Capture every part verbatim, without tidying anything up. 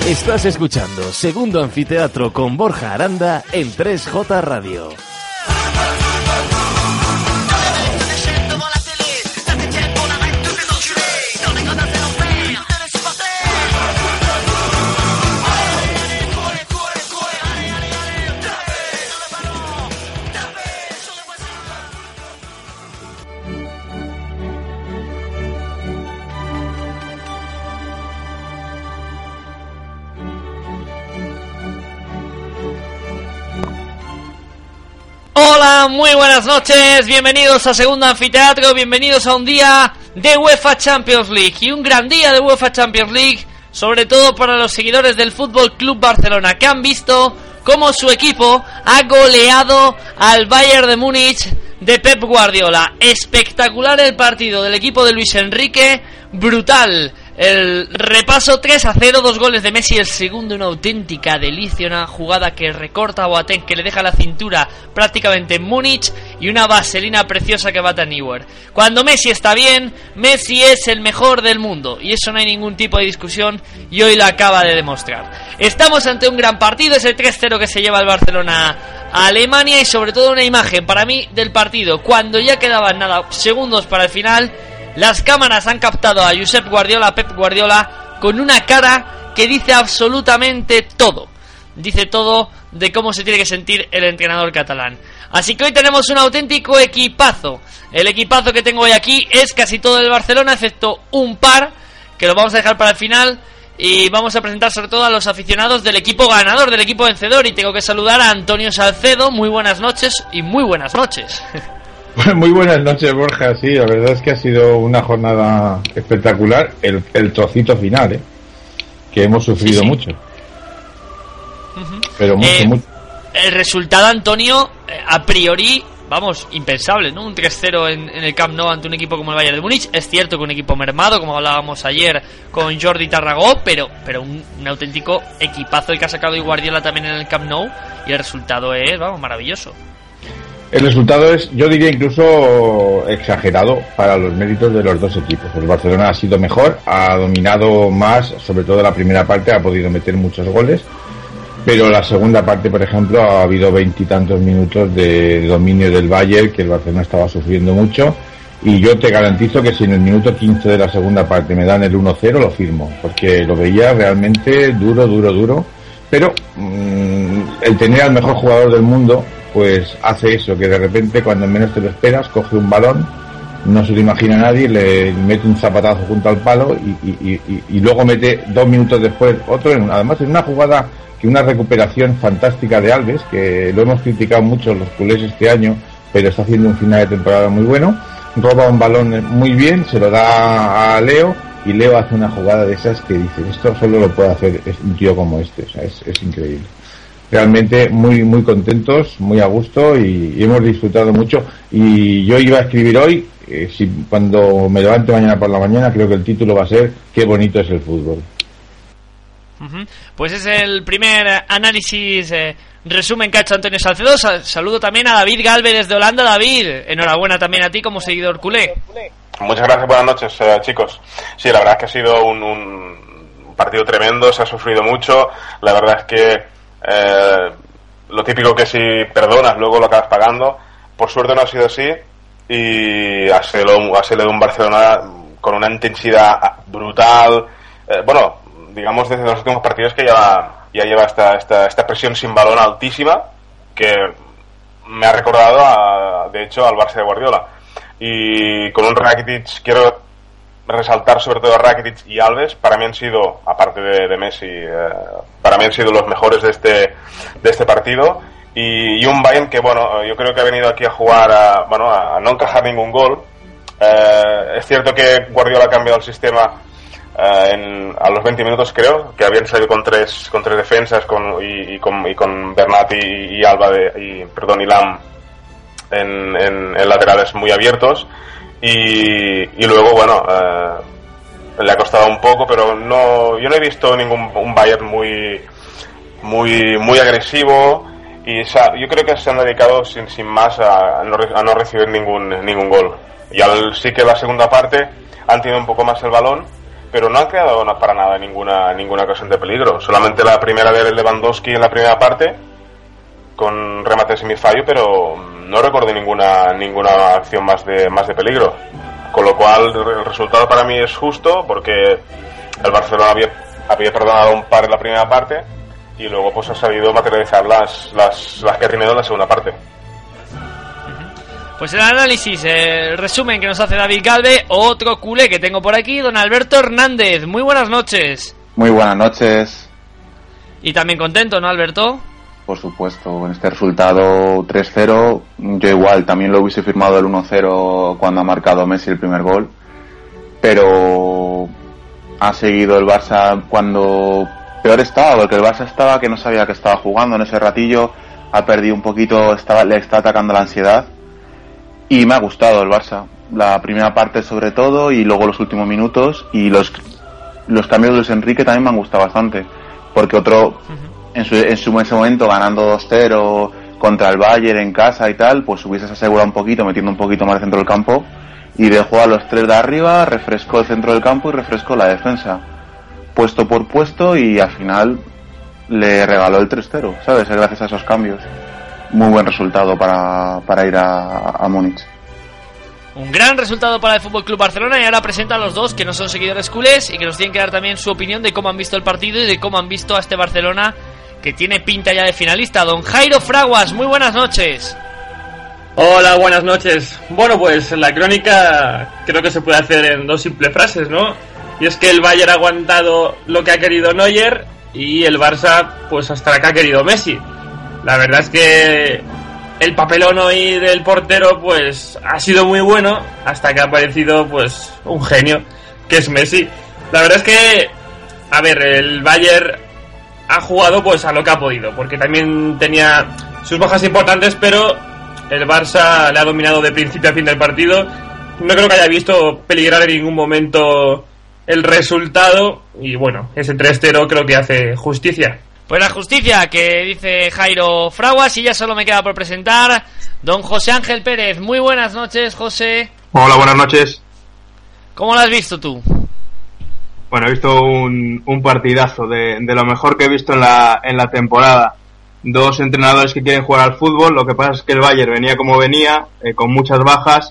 Estás escuchando Segundo Anfiteatro con Borja Aranda en tres J Radio. Hola, muy buenas noches, bienvenidos a Segundo Anfiteatro, bienvenidos a un día de UEFA Champions League y un gran día de UEFA Champions League, sobre todo para los seguidores del Fútbol Club Barcelona, que han visto cómo su equipo ha goleado al Bayern de Múnich de Pep Guardiola. Espectacular el partido del equipo de Luis Enrique, brutal. El repaso tres a cero, dos goles de Messi, el segundo una auténtica delicia, una jugada que recorta a Boateng, que le deja la cintura prácticamente en Múnich, y una vaselina preciosa que bate a Neuer. Cuando Messi está bien, Messi es el mejor del mundo, y eso no hay ningún tipo de discusión, y hoy lo acaba de demostrar. Estamos ante un gran partido, es el tres cero que se lleva el Barcelona a Alemania, y sobre todo una imagen para mí del partido, cuando ya quedaban nada, segundos para el final. Las cámaras han captado a Josep Guardiola, a Pep Guardiola, con una cara que dice absolutamente todo. Dice todo de cómo se tiene que sentir el entrenador catalán. Así que hoy tenemos un auténtico equipazo. El equipazo que tengo hoy aquí es casi todo el Barcelona, excepto un par, que lo vamos a dejar para el final. Y vamos a presentar sobre todo a los aficionados del equipo ganador, del equipo vencedor. Y tengo que saludar a Antonio Salcedo. Muy buenas noches y muy buenas noches. Muy buenas noches, Borja. Sí, la verdad es que ha sido una jornada espectacular. El, el trocito final, ¿eh? Que hemos sufrido sí, sí. mucho. Uh-huh. Pero mucho, eh, mucho. El resultado, Antonio, a priori, vamos, impensable, ¿no? Un tres cero en, en el Camp Nou ante un equipo como el Bayern de Múnich. Es cierto que un equipo mermado, como hablábamos ayer con Jordi Tarragó, pero, pero un, un auténtico equipazo el que ha sacado Guardiola también en el Camp Nou. Y el resultado es, vamos, maravilloso. El resultado es, yo diría, incluso exagerado para los méritos de los dos equipos. El Barcelona ha sido mejor, ha dominado más, sobre todo la primera parte, ha podido meter muchos goles, pero la segunda parte, por ejemplo, ha habido veintitantos minutos de dominio del Bayern, que el Barcelona estaba sufriendo mucho, y yo te garantizo que si en el minuto quince de la segunda parte me dan el uno cero, lo firmo, porque lo veía realmente duro, duro, duro, pero mmm, el tener al mejor jugador del mundo pues hace eso, que de repente cuando menos te lo esperas coge un balón, no se lo imagina nadie, le mete un zapatazo junto al palo y, y, y, y luego mete dos minutos después otro, además en una jugada que una recuperación fantástica de Alves, que lo hemos criticado mucho los culés este año, pero está haciendo un final de temporada muy bueno, roba un balón muy bien, se lo da a Leo y Leo hace una jugada de esas que dice, esto solo lo puede hacer un tío como este, o sea, es, es increíble. Realmente muy muy contentos, muy a gusto y, y hemos disfrutado mucho. Y yo iba a escribir hoy, eh, si cuando me levante mañana por la mañana, creo que el título va a ser Qué bonito es el fútbol. Uh-huh. Pues es el primer análisis, eh, resumen que ha hecho Antonio Salcedo. Saludo también a David Galve desde Holanda. David, enhorabuena también a ti como seguidor culé. Muchas gracias, buenas noches, eh, chicos. Sí, la verdad es que ha sido un, un partido tremendo, se ha sufrido mucho. La verdad es que Eh, lo típico que si perdonas luego lo acabas pagando. Por suerte no ha sido así y ha sido, ha sido un Barcelona con una intensidad brutal, eh, bueno, digamos desde los últimos partidos que ya, ya lleva esta, esta, esta presión sin balón altísima que me ha recordado a, de hecho al Barça de Guardiola, y con un Rakitic, quiero resaltar sobre todo a Rakitic y Alves, para mí han sido, aparte de, de Messi, eh, para mí han sido los mejores de este de este partido, y, y un Bayern que, bueno, yo creo que ha venido aquí a jugar a, bueno, a no encajar ningún gol. Eh, es cierto que Guardiola ha cambiado el sistema eh, en, a los veinte minutos, creo, que habían salido con tres con tres defensas con, y, y con y con Bernat y, y Alba de, y perdón y Lam en, en, en laterales muy abiertos. Y, y luego, bueno, eh, le ha costado un poco, pero no, yo no he visto ningún un Bayern muy muy muy agresivo, y esa, yo creo que se han dedicado sin sin más a, a, no, a no recibir ningún ningún gol. Y al, sí que la segunda parte han tenido un poco más el balón, pero no han creado para nada ninguna ninguna ocasión de peligro. Solamente la primera de Lewandowski en la primera parte, con remate semifallo, pero no recuerdo ninguna ninguna acción más de más de peligro. Con lo cual el resultado para mí es justo, porque el Barcelona había, había perdonado un par en la primera parte y luego pues ha sabido materializar las las, las que ha tenido en la segunda parte. Pues el análisis, el resumen que nos hace David Galve, otro culé que tengo por aquí, don Alberto Hernández. Muy buenas noches. Muy buenas noches. Y también contento, ¿no, Alberto? Por supuesto, en este resultado tres cero, yo igual también lo hubiese firmado el uno cero cuando ha marcado Messi el primer gol, pero ha seguido el Barça cuando peor estaba, porque el Barça estaba que no sabía que estaba jugando en ese ratillo, ha perdido un poquito, estaba, le está atacando la ansiedad. Y me ha gustado el Barça, la primera parte sobre todo y luego los últimos minutos, y los los cambios de Luis Enrique también me han gustado bastante, porque otro uh-huh. en, su, en su en ese momento ganando dos cero contra el Bayern en casa y tal, pues hubieses asegurado un poquito, metiendo un poquito más de centro del campo, y dejó a los tres de arriba, refrescó el centro del campo y refrescó la defensa, puesto por puesto, y al final le regaló el tres cero, ¿sabes? Gracias a esos cambios. Muy buen resultado para, para ir a, a Múnich. Un gran resultado para el F C Barcelona, y ahora presenta a los dos que no son seguidores culés y que nos tienen que dar también su opinión de cómo han visto el partido y de cómo han visto a este Barcelona que tiene pinta ya de finalista. Don Jairo Fraguas, muy buenas noches. Hola, buenas noches. Bueno, pues la crónica creo que se puede hacer en dos simples frases, ¿no? Y es que el Bayern ha aguantado lo que ha querido Neuer y el Barça pues hasta la que ha querido Messi. La verdad es que el papelón hoy del portero pues ha sido muy bueno hasta que ha aparecido pues un genio que es Messi. La verdad es que, a ver, el Bayern ha jugado pues a lo que ha podido, porque también tenía sus bajas importantes, pero el Barça le ha dominado de principio a fin del partido. No creo que haya visto peligrar en ningún momento el resultado y bueno, ese tres cero creo que hace justicia. Pues la justicia que dice Jairo Fraguas, y ya solo me queda por presentar don José Ángel Pérez. Muy buenas noches, José. Hola, buenas noches. ¿Cómo lo has visto tú? Bueno, he visto un, un partidazo de, de lo mejor que he visto en la, en la temporada. Dos entrenadores que quieren jugar al fútbol, lo que pasa es que el Bayern venía como venía, eh, con muchas bajas.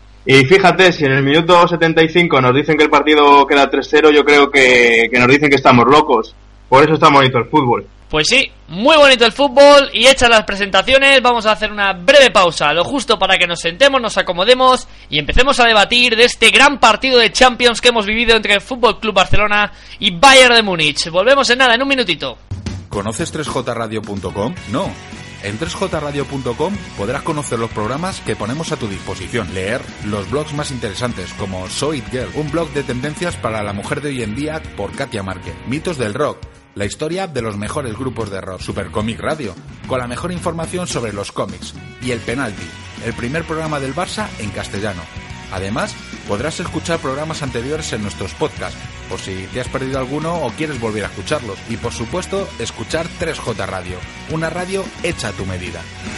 Y fíjate, si en el minuto setenta y cinco nos dicen que el partido queda tres cero, yo creo que, que nos dicen que estamos locos. Por eso está bonito el fútbol. Pues sí, muy bonito el fútbol. Y hechas las presentaciones, vamos a hacer una breve pausa, lo justo para que nos sentemos, nos acomodemos y empecemos a debatir de este gran partido de Champions que hemos vivido entre el F C Barcelona y Bayern de Múnich. Volvemos en nada, en un minutito. ¿Conoces tres j radio punto com? No. En tres j radio punto com podrás conocer los programas que ponemos a tu disposición, leer los blogs más interesantes como So It Girl, un blog de tendencias para la mujer de hoy en día por Katia Márquez, Mitos del Rock, la historia de los mejores grupos de rock, Super Comic Radio, con la mejor información sobre los cómics, y El Penalti, el primer programa del Barça en castellano. Además, podrás escuchar programas anteriores en nuestros podcasts, por si te has perdido alguno o quieres volver a escucharlos. Y por supuesto, escuchar tres J Radio, una radio hecha a tu medida.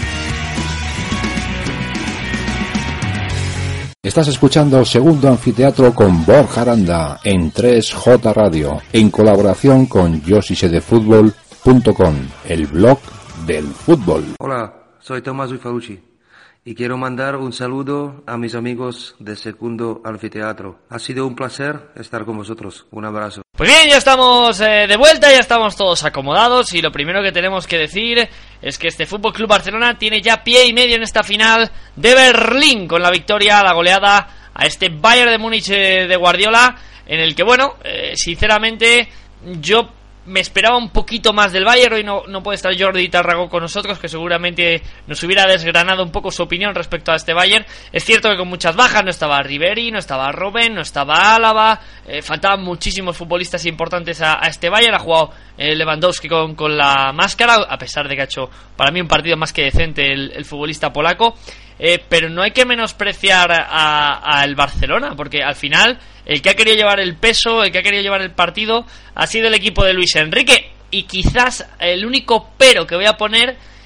Estás escuchando Segundo Anfiteatro con Borja Aranda en tres J Radio, en colaboración con yo si sé de fútbol punto com, el blog del fútbol. Hola, soy Tomás Uifalucci y quiero mandar un saludo a mis amigos de Segundo Anfiteatro. Ha sido un placer estar con vosotros. Un abrazo. Pues bien, ya estamos eh, de vuelta, ya estamos todos acomodados, y lo primero que tenemos que decir es que este F C Barcelona tiene ya pie y medio en esta final de Berlín, con la victoria, la goleada a este Bayern de Múnich eh, de Guardiola, en el que, bueno, eh, sinceramente yo me esperaba un poquito más del Bayern. Hoy no, no puede estar Jordi Tarragó con nosotros, que seguramente nos hubiera desgranado un poco su opinión respecto a este Bayern. Es cierto que con muchas bajas, no estaba Ribéry, no estaba Robben, no estaba Álava, eh, faltaban muchísimos futbolistas importantes a, a este Bayern. Ha jugado eh, Lewandowski con, con la máscara, a pesar de que ha hecho para mí un partido más que decente el, el futbolista polaco. Eh, pero no hay que menospreciar al Barcelona, porque al final el que ha querido llevar el peso, el que ha querido llevar el partido ha sido el equipo de Luis Enrique. Y quizás el único pero que voy a poner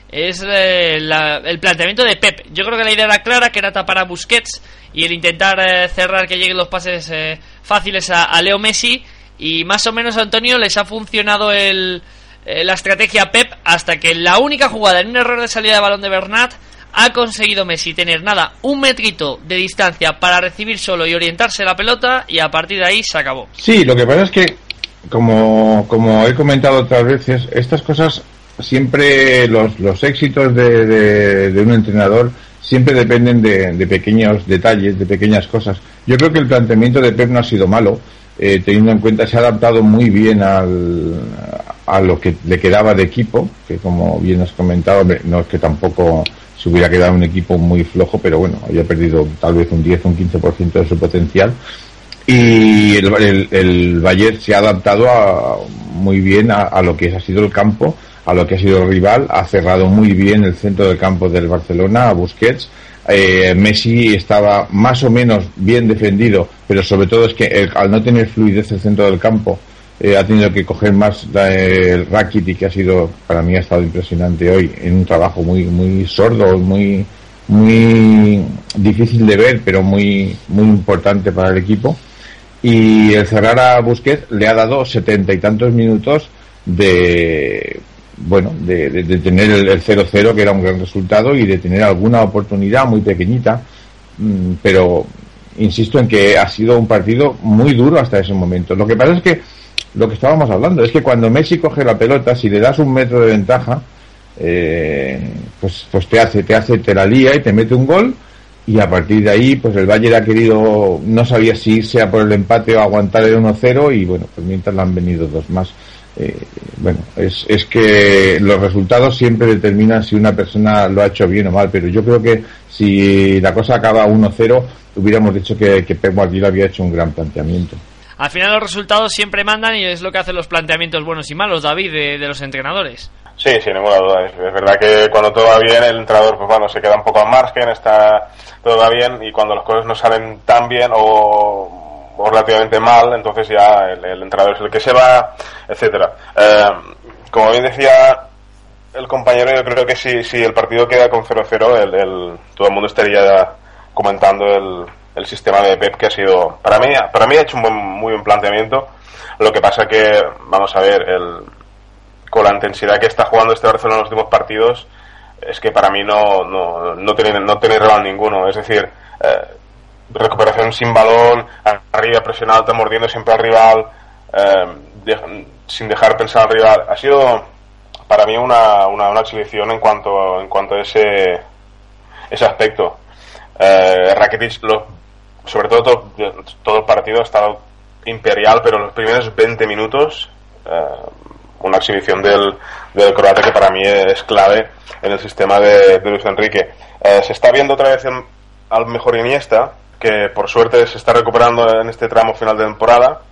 es eh, la, el planteamiento de Pep. Yo creo que la idea era clara, que era tapar a Busquets y el intentar eh, cerrar que lleguen los pases eh, fáciles a, a Leo Messi, y más o menos, Antonio, les ha funcionado el, eh, la estrategia Pep hasta que en la única jugada, en un error de salida de balón de Bernat, ha conseguido Messi tener nada, un metrito de distancia para recibir solo y orientarse la pelota, y a partir de ahí se acabó. Sí, lo que pasa es que, como, como he comentado otras veces, estas cosas siempre, los, los éxitos de, de, de un entrenador siempre dependen de, de pequeños detalles, de pequeñas cosas. Yo creo que el planteamiento de Pep no ha sido malo, eh, teniendo en cuenta, se ha adaptado muy bien al, a lo que le quedaba de equipo, que como bien has comentado, no es que tampoco se hubiera quedado un equipo muy flojo, pero bueno, había perdido tal vez un diez o un quince por ciento de su potencial, y el, el, el Bayern se ha adaptado a, muy bien a, a lo que ha sido el campo, a lo que ha sido el rival, ha cerrado muy bien el centro del campo del Barcelona, a Busquets. eh, Messi estaba más o menos bien defendido, pero sobre todo es que el, al no tener fluidez el centro del campo, Eh, ha tenido que coger más la, el Rakitic, que ha sido, para mí ha estado impresionante hoy, en un trabajo muy muy sordo, muy muy difícil de ver, pero muy muy importante para el equipo. Y el cerrar a Busquets le ha dado setenta y tantos minutos de bueno de, de, de tener el cero cero, que era un gran resultado, y de tener alguna oportunidad muy pequeñita, pero insisto en que ha sido un partido muy duro hasta ese momento. Lo que pasa es que lo que estábamos hablando es que cuando Messi coge la pelota, si le das un metro de ventaja, eh, pues pues te hace te hace te la lía y te mete un gol, y a partir de ahí pues el Bayern ha querido, no sabía si irse a por el empate o aguantar el uno cero, y bueno, pues mientras le han venido dos más. Eh, bueno, es, es que los resultados siempre determinan si una persona lo ha hecho bien o mal, pero yo creo que si la cosa acaba uno cero, hubiéramos dicho que, que Pep Guardiola había hecho un gran planteamiento. Al final los resultados siempre mandan, y es lo que hacen los planteamientos buenos y malos, David, de, de los entrenadores. Sí, sin ninguna duda. Es, es verdad que cuando todo va bien, el entrenador, pues bueno, se queda un poco al margen, está todo va bien, y cuando las cosas no salen tan bien o, o relativamente mal, entonces ya el, el entrenador es el que se va, etcétera. Eh, como bien decía el compañero, yo creo que si, si el partido queda con cero cero, el, el, todo el mundo estaría comentando el el sistema de Pep, que ha sido, para mí para mí ha hecho un buen, muy buen planteamiento. Lo que pasa que, vamos a ver, el, con la intensidad que está jugando este Barcelona en los últimos partidos, es que para mí no no no tiene, no tiene rival ninguno. Es decir, eh, recuperación sin balón, arriba, presión alta, mordiendo siempre al rival, eh, de, sin dejar pensar al rival. Ha sido para mí una, una, una exhibición en cuanto en cuanto a ese ese aspecto. Eh, Rakitic, lo, sobre todo, todo todo el partido ha estado imperial, pero los primeros veinte minutos, eh, una exhibición del, del croata que para mí es clave en el sistema de, de Luis Enrique. Eh, se está viendo otra vez en, al mejor Iniesta, que por suerte se está recuperando en este tramo final de temporada,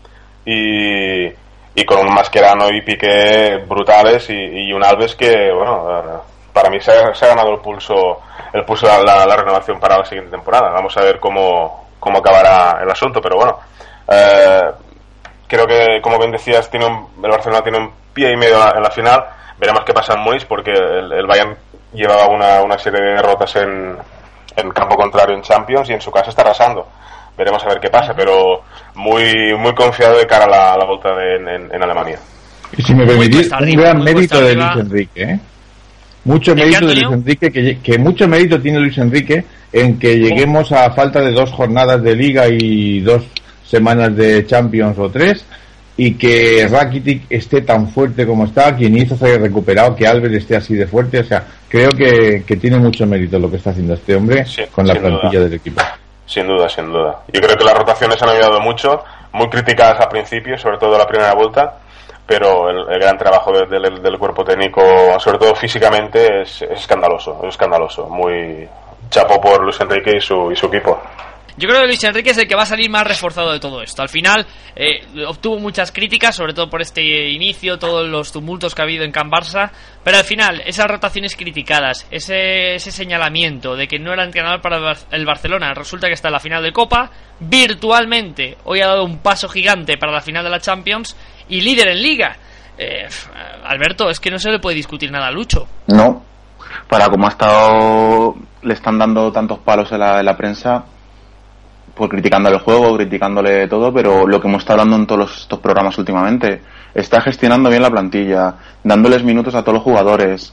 y, y con un Mascherano y Piqué brutales, y, y un Alves que, bueno, eh, para mí se ha, se ha ganado el pulso el pulso de la, la renovación para la siguiente temporada. Vamos a ver cómo, cómo acabará el asunto, pero bueno, eh, creo que, como bien decías, tiene un, el Barcelona tiene un pie y medio en la, en la final. Veremos qué pasa en Múnich, porque el, el Bayern llevaba una, una serie de derrotas en, en campo contrario en Champions, y en su casa está arrasando. Veremos a ver qué pasa, pero muy muy confiado de cara a la, a la vuelta de, en, en Alemania. Y si me permitís, un gran mérito de Luis Enrique, ¿eh? Mucho mérito de Luis Enrique, que, que mucho mérito tiene Luis Enrique en que lleguemos a falta de dos jornadas de Liga y dos semanas de Champions o tres, y que Rakitic esté tan fuerte como está, que Iniesta se haya recuperado, que Alves esté así de fuerte. O sea, creo que, que tiene mucho mérito lo que está haciendo este hombre, sí, con la plantilla duda. Del equipo. Sin duda, sin duda. Yo creo que las rotaciones han ayudado mucho, muy criticadas al principio, sobre todo la primera vuelta, pero el, el gran trabajo de, de, del cuerpo técnico, sobre todo físicamente, es, es escandaloso, es escandaloso. Muy chapo por Luis Enrique y su, y su equipo. Yo creo que Luis Enrique es el que va a salir más reforzado de todo esto. Al final eh, obtuvo muchas críticas, sobre todo por este inicio, todos los tumultos que ha habido en Can Barça, pero al final esas rotaciones criticadas, ese, ese señalamiento de que no era entrenador para el Barcelona, resulta que está en la final de Copa, virtualmente hoy ha dado un paso gigante para la final de la Champions y líder en Liga. eh, Alberto, es que no se le puede discutir nada a Lucho. No, para como ha estado, le están dando tantos palos en la, en la prensa, pues criticándole el juego, criticándole todo, pero lo que hemos estado hablando en todos los, estos programas últimamente, está gestionando bien la plantilla, dándoles minutos a todos los jugadores.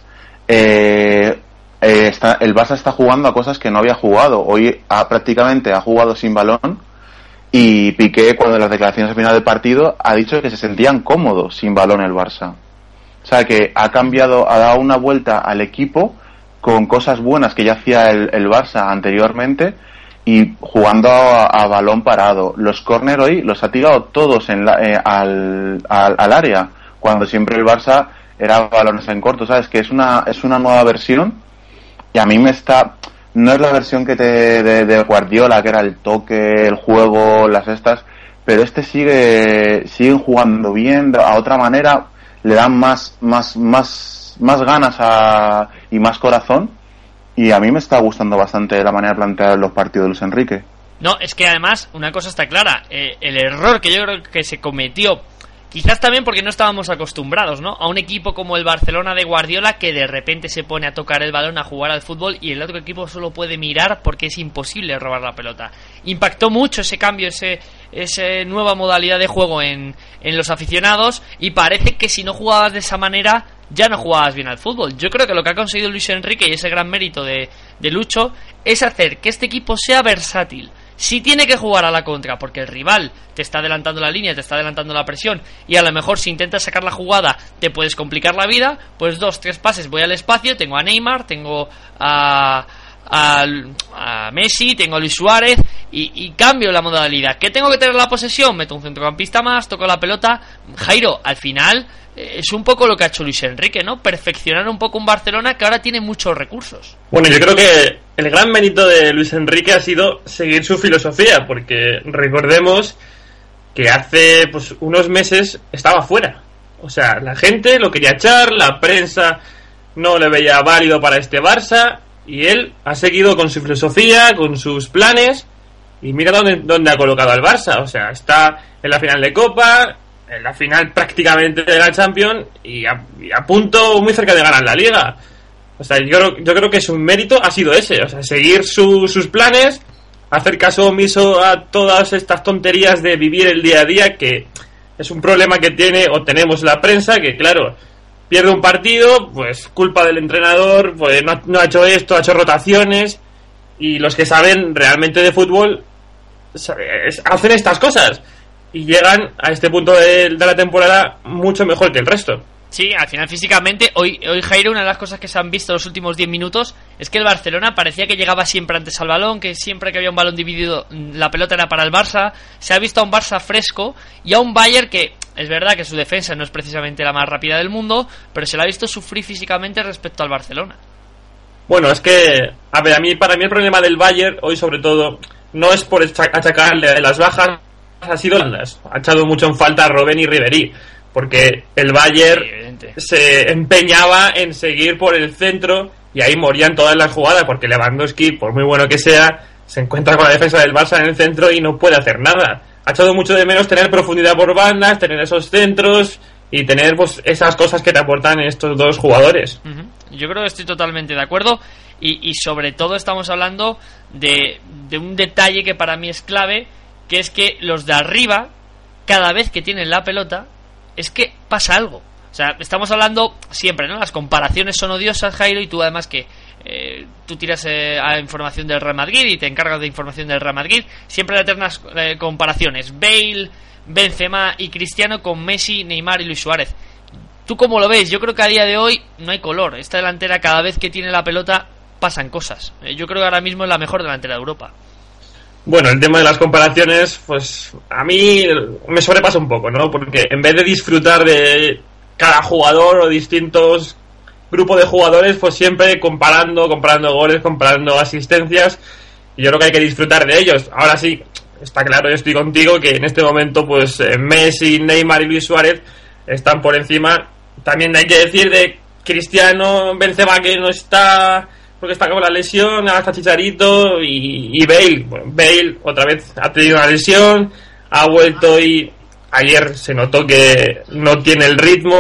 Eh, eh, está, el Barça está jugando a cosas que no había jugado. Hoy ha, prácticamente ha jugado sin balón, y Piqué, cuando en las declaraciones al final del partido, ha dicho que se sentían cómodos sin balón el Barça. O sea que ha cambiado, ha dado una vuelta al equipo con cosas buenas que ya hacía el, el Barça anteriormente, y jugando a, a balón parado. Los córner hoy los ha tirado todos en la, eh, al, al, al área, cuando siempre el Barça era balones en corto, ¿sabes? Que es una es una nueva versión, y a mí me está... No es la versión que te de, de Guardiola, que era el toque, el juego, las estas, pero este sigue siguen jugando bien, a otra manera, le dan más más más más ganas a, y más corazón. Y a mí me está gustando bastante la manera de plantear los partidos de Luis Enrique. No, es que además, una cosa está clara, eh, el error que yo creo que se cometió, quizás también porque no estábamos acostumbrados, ¿no?, a un equipo como el Barcelona de Guardiola, que de repente se pone a tocar el balón, a jugar al fútbol, y el otro equipo solo puede mirar porque es imposible robar la pelota. Impactó mucho ese cambio, ese esa nueva modalidad de juego en, en los aficionados, y parece que si no jugabas de esa manera ya no jugabas bien al fútbol. Yo creo que lo que ha conseguido Luis Enrique, y ese gran mérito de, de Lucho, es hacer que este equipo sea versátil. Si tiene que jugar a la contra porque el rival te está adelantando la línea, te está adelantando la presión, y a lo mejor si intentas sacar la jugada te puedes complicar la vida, pues dos, tres pases, voy al espacio, tengo a Neymar, tengo a, a, a Messi, tengo a Luis Suárez, y, y cambio la modalidad. ¿Qué tengo que tener la posesión? Meto un centrocampista más, toco la pelota. Jairo, al final es un poco lo que ha hecho Luis Enrique, ¿no? Perfeccionar un poco un Barcelona que ahora tiene muchos recursos. Bueno, yo creo que el gran mérito de Luis Enrique ha sido seguir su filosofía, porque recordemos que hace pues unos meses estaba fuera. O sea, la gente lo quería echar, la prensa no le veía válido para este Barça, y él ha seguido con su filosofía, con sus planes, y mira dónde, dónde ha colocado al Barça. O sea, está en la final de Copa, en la final prácticamente de la Champions, y a, y a punto muy cerca de ganar la Liga. O sea, yo creo, yo creo que su mérito ha sido ese, o sea, seguir su, sus planes, hacer caso omiso a todas estas tonterías de vivir el día a día, que es un problema que tiene o tenemos la prensa, que claro, pierde un partido, pues culpa del entrenador, pues no, no ha hecho esto, ha hecho rotaciones, y los que saben realmente de fútbol hacen estas cosas y llegan a este punto de, de la temporada mucho mejor que el resto. Sí, al final físicamente, hoy, hoy Jairo, una de las cosas que se han visto los últimos diez minutos es que el Barcelona parecía que llegaba siempre antes al balón, que siempre que había un balón dividido la pelota era para el Barça. Se ha visto a un Barça fresco y a un Bayern que es verdad que su defensa no es precisamente la más rápida del mundo, pero se la ha visto sufrir físicamente respecto al Barcelona. Bueno, es que, a ver, a mí, para mí el problema del Bayern hoy sobre todo no es por achacarle las bajas, ha sido las, ha echado mucho en falta a Robben y Ribéry, porque el Bayern sí, se empeñaba en seguir por el centro y ahí morían todas las jugadas, porque Lewandowski, por muy bueno que sea, se encuentra con la defensa del Barça en el centro y no puede hacer nada. Ha echado mucho de menos tener profundidad por bandas, tener esos centros y tener pues esas cosas que te aportan estos dos jugadores. Uh-huh. Yo creo que estoy totalmente de acuerdo, y, y sobre todo estamos hablando de, de un detalle que para mí es clave, que es que los de arriba, cada vez que tienen la pelota, es que pasa algo. O sea, estamos hablando siempre, ¿no? Las comparaciones son odiosas, Jairo, y tú además que eh, tú tiras eh, a información del Real Madrid y te encargas de información del Real Madrid, siempre eternas eh, comparaciones. Bale, Benzema y Cristiano con Messi, Neymar y Luis Suárez. ¿Tú cómo lo ves? Yo creo que a día de hoy no hay color. Esta delantera, cada vez que tiene la pelota, pasan cosas. Eh, yo creo que ahora mismo es la mejor delantera de Europa. Bueno, el tema de las comparaciones, pues a mí me sobrepasa un poco, ¿no? Porque en vez de disfrutar de cada jugador o distintos grupos de jugadores, pues siempre comparando, comparando goles, comparando asistencias, y yo creo que hay que disfrutar de ellos. Ahora sí, está claro, yo estoy contigo, que en este momento pues Messi, Neymar y Luis Suárez están por encima. También hay que decir de Cristiano, Benzema, que no está porque está con la lesión, hasta Chicharito, y, y Bale. Bueno, Bale otra vez ha tenido una lesión, ha vuelto y ayer se notó que no tiene el ritmo.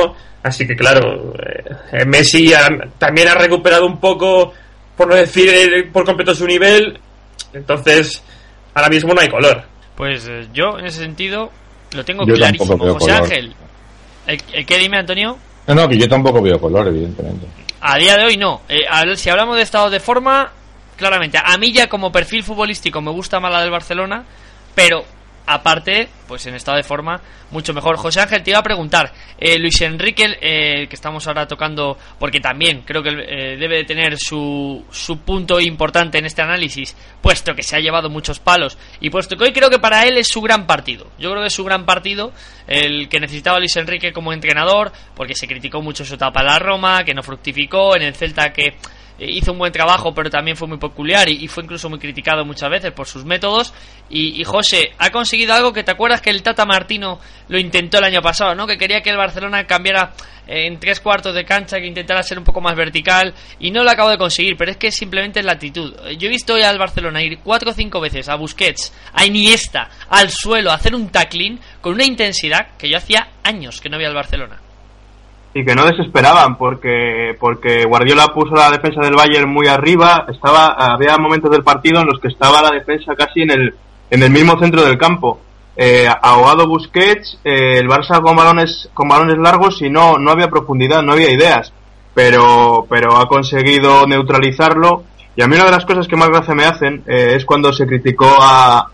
Así que claro, eh, Messi ha, también ha recuperado un poco, por no decir eh, por completo su nivel. Entonces ahora mismo no hay color. Pues eh, yo en ese sentido lo tengo yo clarísimo. José color. Ángel, ¿el, el qué dime, Antonio? No, no, que yo tampoco veo color, evidentemente. A día de hoy no. Eh, a ver, si hablamos de estado de forma, claramente, a mí ya como perfil futbolístico me gusta más la del Barcelona, pero aparte, pues en estado de forma mucho mejor. José Ángel, te iba a preguntar, eh, Luis Enrique, eh, que estamos ahora tocando, porque también creo que eh, debe de tener su, su punto importante en este análisis, puesto que se ha llevado muchos palos y puesto que hoy creo que para él es su gran partido. Yo creo que es su gran partido el que necesitaba Luis Enrique como entrenador, porque se criticó mucho su etapa en la Roma, que no fructificó, en el Celta que hizo un buen trabajo pero también fue muy peculiar y, y fue incluso muy criticado muchas veces por sus métodos y, y José ha conseguido algo que te acuerdas que el Tata Martino lo intentó el año pasado, ¿no? Que quería que el Barcelona cambiara eh, en tres cuartos de cancha, que intentara ser un poco más vertical y no lo acabo de conseguir, pero es que simplemente es la actitud. Yo he visto hoy al Barcelona ir cuatro o cinco veces a Busquets, a Iniesta, al suelo, a hacer un tackling con una intensidad que yo hacía años que no veía al Barcelona. Y que no desesperaban porque porque Guardiola puso la defensa del Bayern muy arriba, estaba había momentos del partido en los que estaba la defensa casi en el en el mismo centro del campo, eh, ahogado Busquets, eh, el Barça con balones con balones largos y no no había profundidad, no había ideas, pero pero ha conseguido neutralizarlo. Y a mí una de las cosas que más gracia me hacen eh, es cuando se criticó a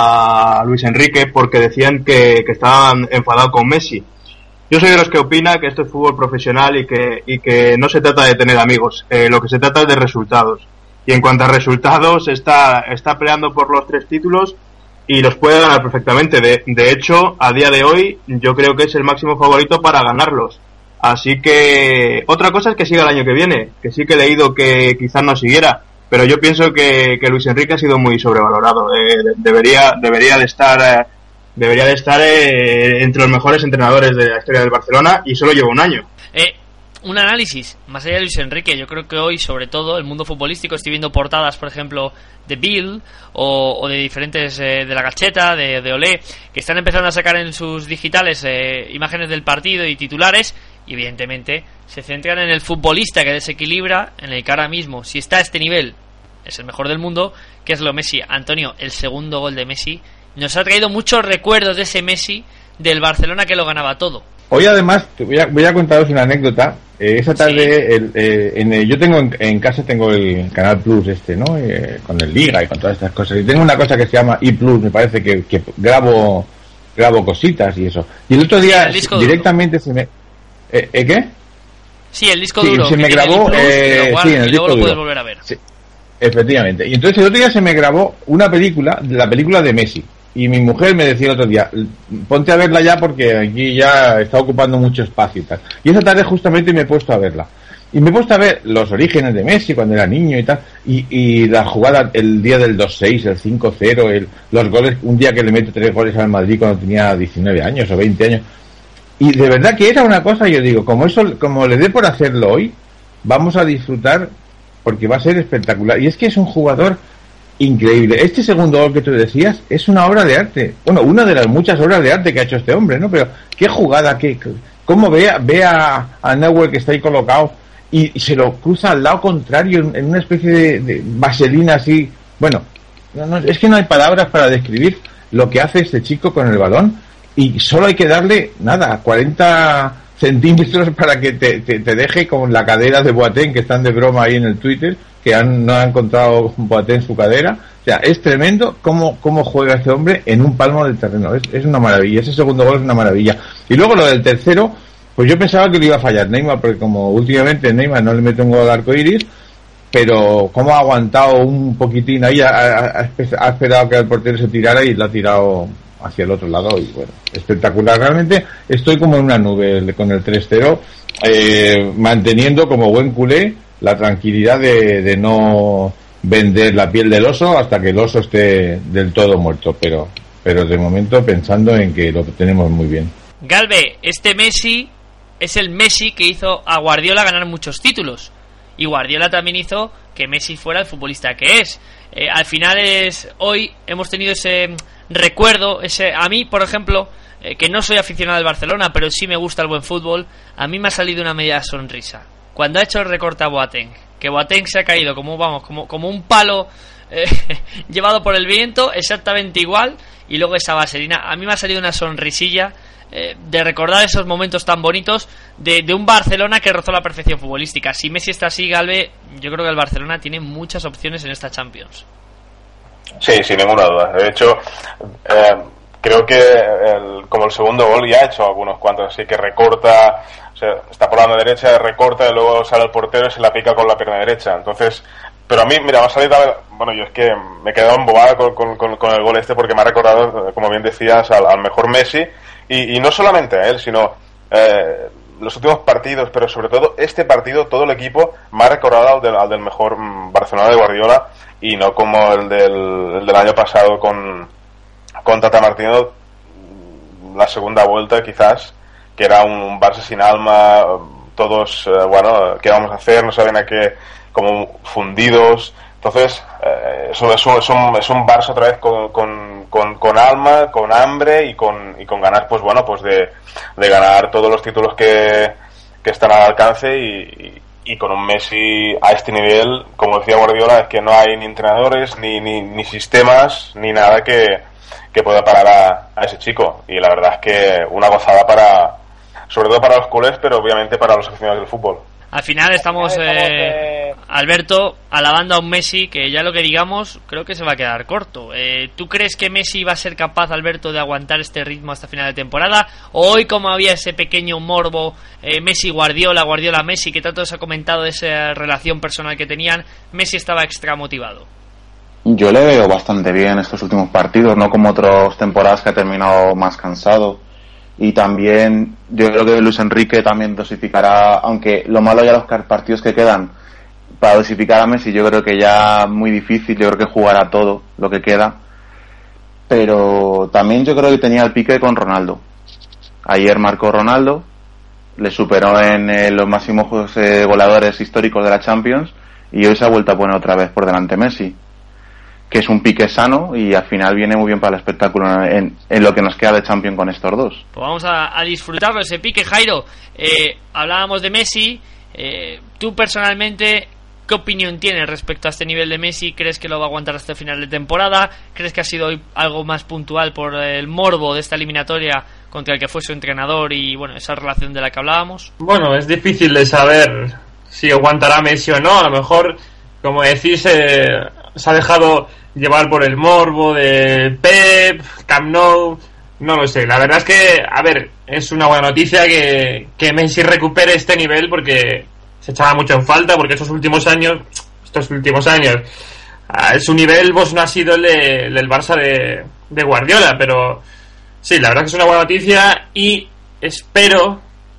a Luis Enrique porque decían que, que estaban enfadados con Messi. Yo soy de los que opina que esto es fútbol profesional y que y que no se trata de tener amigos, eh, lo que se trata es de resultados. Y en cuanto a resultados, está está peleando por los tres títulos y los puede ganar perfectamente. De, de hecho, a día de hoy, yo creo que es el máximo favorito para ganarlos. Así que otra cosa es que siga el año que viene, que sí que he leído que quizás no siguiera, pero yo pienso que, que Luis Enrique ha sido muy sobrevalorado. Eh, debería debería de estar... Eh, Debería de estar eh, entre los mejores entrenadores de la historia del Barcelona y solo lleva un año. Eh, un análisis, más allá de Luis Enrique, yo creo que hoy, sobre todo, el mundo futbolístico, estoy viendo portadas, por ejemplo, de Bill o, o de diferentes, eh, de la Gacheta, de, de Olé, que están empezando a sacar en sus digitales eh, imágenes del partido y titulares, y evidentemente se centran en el futbolista que desequilibra, en el que ahora mismo, si está a este nivel, es el mejor del mundo, que es lo Messi. Antonio, el segundo gol de Messi nos ha traído muchos recuerdos de ese Messi del Barcelona que lo ganaba todo. Hoy además te voy a, voy a contaros una anécdota. Eh, esa tarde sí. el, eh, en el, yo tengo en, en casa tengo el Canal Plus este, ¿no? Eh, con el Liga y con todas estas cosas. Y tengo una cosa que se llama i Plus, me parece que, que grabo grabo cositas y eso. Y el otro día sí, el directamente duro. se me eh, ¿eh, ¿qué? Sí, el disco sí, duro. Se me grabó Plus, eh, guardas, sí, en el y disco luego lo duro. puedes volver a ver. Sí, efectivamente. Y entonces el otro día se me grabó una película, la película de Messi. Y mi mujer me decía el otro día, ponte a verla ya porque aquí ya está ocupando mucho espacio y tal. Y esa tarde justamente me he puesto a verla. Y me he puesto a ver los orígenes de Messi cuando era niño y tal. Y, y la jugada, el día del dos seis, el cinco cero, el, los goles, un día que le mete tres goles al Madrid cuando tenía diecinueve años o veinte años. Y de verdad que era una cosa, yo digo, como eso, como le dé por hacerlo hoy, vamos a disfrutar porque va a ser espectacular. Y es que es un jugador increíble. Este segundo gol que tú decías es una obra de arte. Bueno, una de las muchas obras de arte que ha hecho este hombre, ¿no? Pero qué jugada, qué, cómo ve, ve a, a Neuer que está ahí colocado y, y se lo cruza al lado contrario en, en una especie de, de vaselina así. Bueno, no, no, es que no hay palabras para describir lo que hace este chico con el balón y solo hay que darle, nada, cuarenta centímetros para que te, te, te deje con la cadera de Boateng, que están de broma ahí en el Twitter, que han, no ha encontrado Boateng su cadera. O sea, es tremendo cómo, cómo juega este hombre en un palmo del terreno. Es, es una maravilla. Ese segundo gol es una maravilla. Y luego lo del tercero, pues yo pensaba que lo iba a fallar Neymar, porque como últimamente Neymar no le mete un gol al arco iris, pero cómo ha aguantado un poquitín ahí, ha, ha, ha esperado que el portero se tirara y lo ha tirado hacia el otro lado. Y bueno, espectacular. Realmente estoy como en una nube con el tres cero, eh, manteniendo como buen culé la tranquilidad de, de no vender la piel del oso hasta que el oso esté del todo muerto, pero pero de momento pensando en que lo tenemos muy bien. Galve, este Messi es el Messi que hizo a Guardiola ganar muchos títulos, y Guardiola también hizo que Messi fuera el futbolista que es. Eh, al final es hoy hemos tenido ese recuerdo, ese a mí, por ejemplo, eh, que no soy aficionado al Barcelona, pero sí me gusta el buen fútbol, a mí me ha salido una media sonrisa. Cuando ha hecho el recorte a Boateng, que Boateng se ha caído como, vamos, como, como un palo eh, llevado por el viento, exactamente igual, y luego esa vaselina, a mí me ha salido una sonrisilla eh, de recordar esos momentos tan bonitos de, de un Barcelona que rozó la perfección futbolística. Si Messi está así, Galve, yo creo que el Barcelona tiene muchas opciones en esta Champions. Sí, sin ninguna duda. De hecho, eh, creo que el, como el segundo gol ya ha hecho algunos cuantos, así que recorta, o sea, está por la mano derecha, recorta y luego sale el portero y se la pica con la pierna derecha. Entonces, pero a mí, mira, me ha salido, bueno, yo es que me he quedado embobada con, con, con, con el gol este porque me ha recordado, como bien decías, al, al mejor Messi, y, y no solamente a él, sino eh, los últimos partidos, pero sobre todo este partido, todo el equipo me ha recordado al del, al del mejor Barcelona de Guardiola, y no como el del, el del año pasado con, con Tata Martino, la segunda vuelta quizás, que era un, un Barça sin alma, todos, eh, bueno, ¿qué vamos a hacer? No saben a qué, como fundidos. Entonces, eh, eso es un, es, un, es un Barça otra vez con, con, con, con alma, con hambre y con, y con ganas, pues bueno, pues de, de ganar todos los títulos que, que están al alcance, y, y y con un Messi a este nivel, como decía Guardiola, es que no hay ni entrenadores, ni, ni, ni sistemas, ni nada que, que pueda parar a, a ese chico. Y la verdad es que una gozada para, sobre todo para los culés, pero obviamente para los aficionados del fútbol. Al final estamos, eh, Alberto, alabando a un Messi que ya lo que digamos creo que se va a quedar corto. Eh, ¿Tú crees que Messi va a ser capaz, Alberto, de aguantar este ritmo hasta final de temporada? ¿O hoy, como había ese pequeño morbo eh, Messi-Guardiola, Guardiola-Messi, que tanto se ha comentado de esa relación personal que tenían, Messi estaba extra motivado? Yo le veo bastante bien estos últimos partidos, no como otras temporadas que ha terminado más cansado. Y también yo creo que Luis Enrique también dosificará, aunque lo malo ya los partidos que quedan para dosificar a Messi, yo creo que ya muy difícil, yo creo que jugará todo lo que queda, pero también yo creo que tenía el pique con Ronaldo. Ayer marcó Ronaldo, le superó en eh, los máximos eh, goleadores históricos de la Champions, y hoy se ha vuelto a poner otra vez por delante Messi, que es un pique sano y al final viene muy bien para el espectáculo en, en lo que nos queda de Champions con estos dos. Pues vamos a, a disfrutarlo, ese pique. Jairo, eh, hablábamos de Messi, eh, tú personalmente, ¿qué opinión tienes respecto a este nivel de Messi? ¿Crees que lo va a aguantar hasta el final de temporada? ¿Crees que ha sido hoy algo más puntual por el morbo de esta eliminatoria contra el que fue su entrenador y bueno, esa relación de la que hablábamos? Bueno, es difícil de saber si aguantará Messi o no. A lo mejor, como decís, eh, se ha dejado llevar por el morbo de Pep, Camp Nou, no lo sé. La verdad es que, a ver, es una buena noticia que, que Messi recupere este nivel, porque se echaba mucho en falta, porque estos últimos años, estos últimos años, uh, su nivel pues no ha sido el, de, el del Barça de, de Guardiola, pero sí, la verdad que es una buena noticia y espero,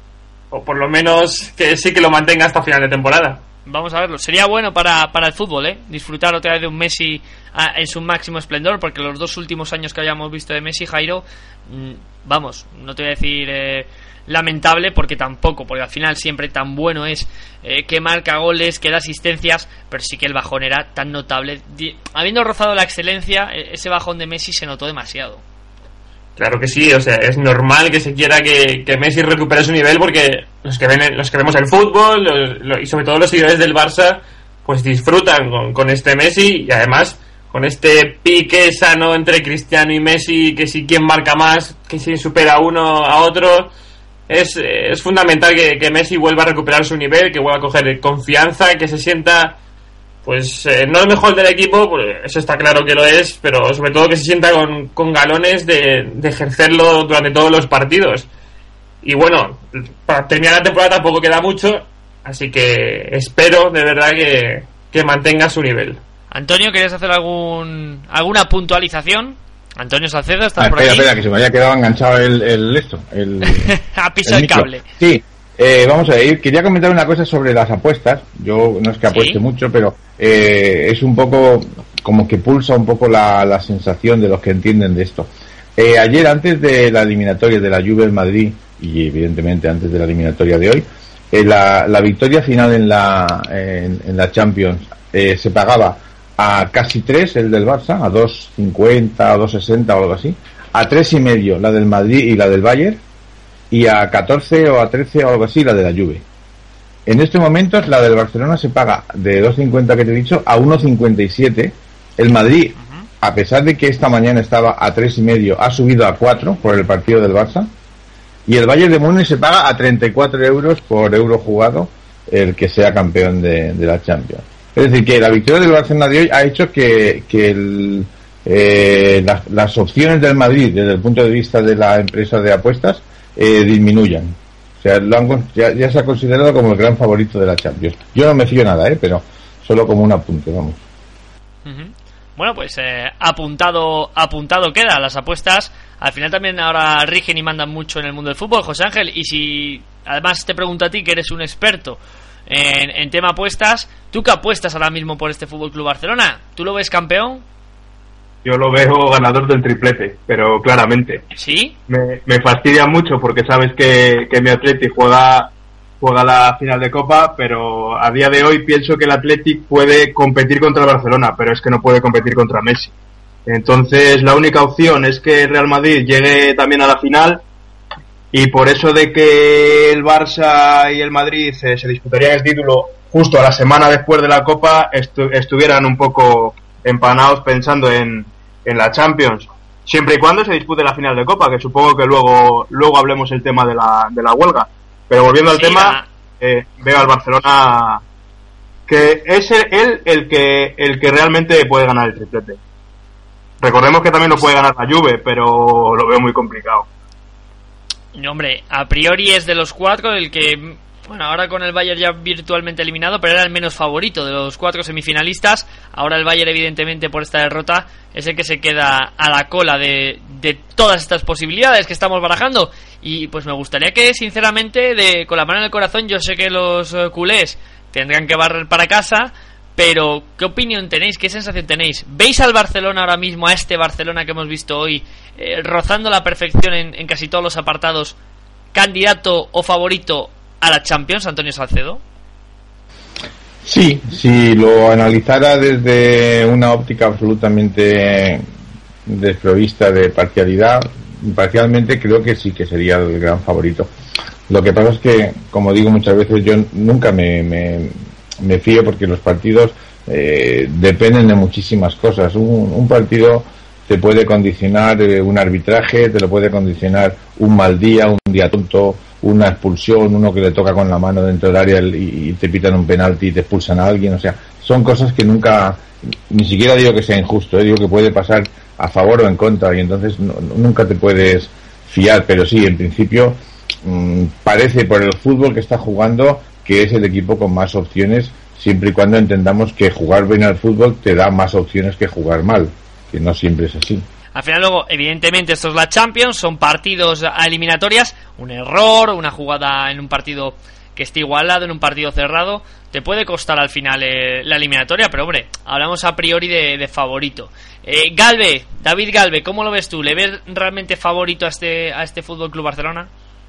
o por lo menos que sí que lo mantenga hasta final de temporada. Vamos a verlo. Sería bueno para, para el fútbol, ¿eh? Disfrutar otra vez de un Messi a, en su máximo esplendor, porque los dos últimos años que hayamos visto de Messi, Jairo, mmm, vamos, no te voy a decir eh, lamentable, porque tampoco, porque al final siempre tan bueno es eh, que marca goles, que da asistencias, pero sí que el bajón era tan notable. Di- habiendo rozado la excelencia, ese bajón de Messi se notó demasiado. Claro que sí, o sea, es normal que se quiera que, que Messi recupere su nivel, porque los que ven, los que vemos el fútbol los, los, y sobre todo los seguidores del Barça, pues disfrutan con, con este Messi, y además con este pique sano entre Cristiano y Messi, que si quien marca más, que si supera uno a otro, es, es fundamental que, que Messi vuelva a recuperar su nivel, que vuelva a coger confianza, que se sienta, pues eh, no el mejor del equipo, pues eso está claro que lo es, pero sobre todo que se sienta con, con galones de, de ejercerlo durante todos los partidos. Y bueno, para terminar la temporada tampoco queda mucho, así que espero de verdad que, que mantenga su nivel. Antonio, ¿querías hacer algún alguna puntualización? Antonio Salcedo, ¿estás ah, por espera, aquí? Espera, que se me haya quedado enganchado el, el esto. El, ha pisado el, el cable. Sí. Eh, vamos a ir, quería comentar una cosa sobre las apuestas. Yo no es que apueste ¿Sí? mucho, pero eh, es un poco como que pulsa un poco la, la sensación de los que entienden de esto. Eh, ayer, antes de la eliminatoria de la Juve en Madrid, y evidentemente antes de la eliminatoria de hoy, eh, la, la victoria final en la en, en la Champions eh, se pagaba a casi tres, el del Barça, a dos cincuenta, a dos sesenta o algo así, a tres y medio la del Madrid y la del Bayern, y a catorce o a trece o algo así la de la Juve. En estos momentos la del Barcelona se paga de dos cincuenta que te he dicho a uno cincuenta y siete. El Madrid, a pesar de que esta mañana estaba a tres y medio, ha subido a cuatro por el partido del Barça. Y el Bayern de Múnich se paga a treinta y cuatro euros por euro jugado el que sea campeón de, de la Champions. Es decir, que la victoria del Barcelona de hoy ha hecho que, que el, eh, las, las opciones del Madrid desde el punto de vista de la empresa de apuestas eh, disminuyan. O sea, lo han, ya, ya se ha considerado como el gran favorito de la Champions. Yo no me fío nada, ¿eh? Pero solo como un apunte, vamos. Uh-huh. Bueno, pues eh, apuntado apuntado queda. Las apuestas al final también ahora rigen y mandan mucho en el mundo del fútbol, José Ángel. Y si además te pregunto a ti, que eres un experto en, en tema apuestas, ¿tú qué apuestas ahora mismo por este Fútbol Club Barcelona? ¿Tú lo ves campeón? Yo lo veo ganador del triplete, pero claramente. ¿Sí? Me, me fastidia mucho porque sabes que, que mi Atleti juega juega la final de Copa, pero a día de hoy pienso que el Athletic puede competir contra el Barcelona, pero es que no puede competir contra Messi. Entonces la única opción es que el Real Madrid llegue también a la final, y por eso de que el Barça y el Madrid eh, se disputarían el título justo a la semana después de la Copa, estu- estuvieran un poco empanados pensando en, en la Champions, siempre y cuando se dispute la final de Copa, que supongo que luego luego hablemos el tema de la de la huelga. Pero volviendo al sí, tema, eh, veo al Barcelona que es él el que el que realmente puede ganar el triplete. Recordemos que también lo puede ganar la Juve, pero lo veo muy complicado. No, hombre, a priori es de los cuatro el que, bueno, ahora con el Bayern ya virtualmente eliminado, pero era el menos favorito de los cuatro semifinalistas. Ahora el Bayern, evidentemente, por esta derrota, es el que se queda a la cola de, de todas estas posibilidades que estamos barajando. Y pues me gustaría que, sinceramente, de con la mano en el corazón, yo sé que los uh, culés tendrán que barrer para casa, pero ¿qué opinión tenéis? ¿Qué sensación tenéis? ¿Veis al Barcelona ahora mismo, a este Barcelona que hemos visto hoy, eh, rozando la perfección en, en casi todos los apartados, candidato o favorito a la Champions, Antonio Salcedo? Sí, si lo analizara desde una óptica absolutamente desprovista de parcialidad, parcialmente creo que sí que sería el gran favorito. Lo que pasa es que, como digo muchas veces, yo nunca me, me, me fío, porque los partidos eh, dependen de muchísimas cosas. Un, un partido te puede condicionar eh, un arbitraje, te lo puede condicionar un mal día, un día tonto, una expulsión, uno que le toca con la mano dentro del área y, y te pitan un penalti y te expulsan a alguien. O sea, son cosas que nunca, ni siquiera digo que sea injusto, eh, digo que puede pasar a favor o en contra, y entonces no, nunca te puedes fiar. Pero sí, en principio mmm, parece, por el fútbol que está jugando, que es el equipo con más opciones, siempre y cuando entendamos que jugar bien al fútbol te da más opciones que jugar mal, que no siempre es así. Al final, luego, evidentemente, esto es la Champions, son partidos a eliminatorias. Un error, una jugada en un partido que esté igualado, en un partido cerrado, te puede costar al final eh, la eliminatoria, pero hombre, hablamos a priori de, de favorito. Eh, Galve, David Galve, ¿cómo lo ves tú? ¿Le ves realmente favorito a este a este Fútbol Club Barcelona?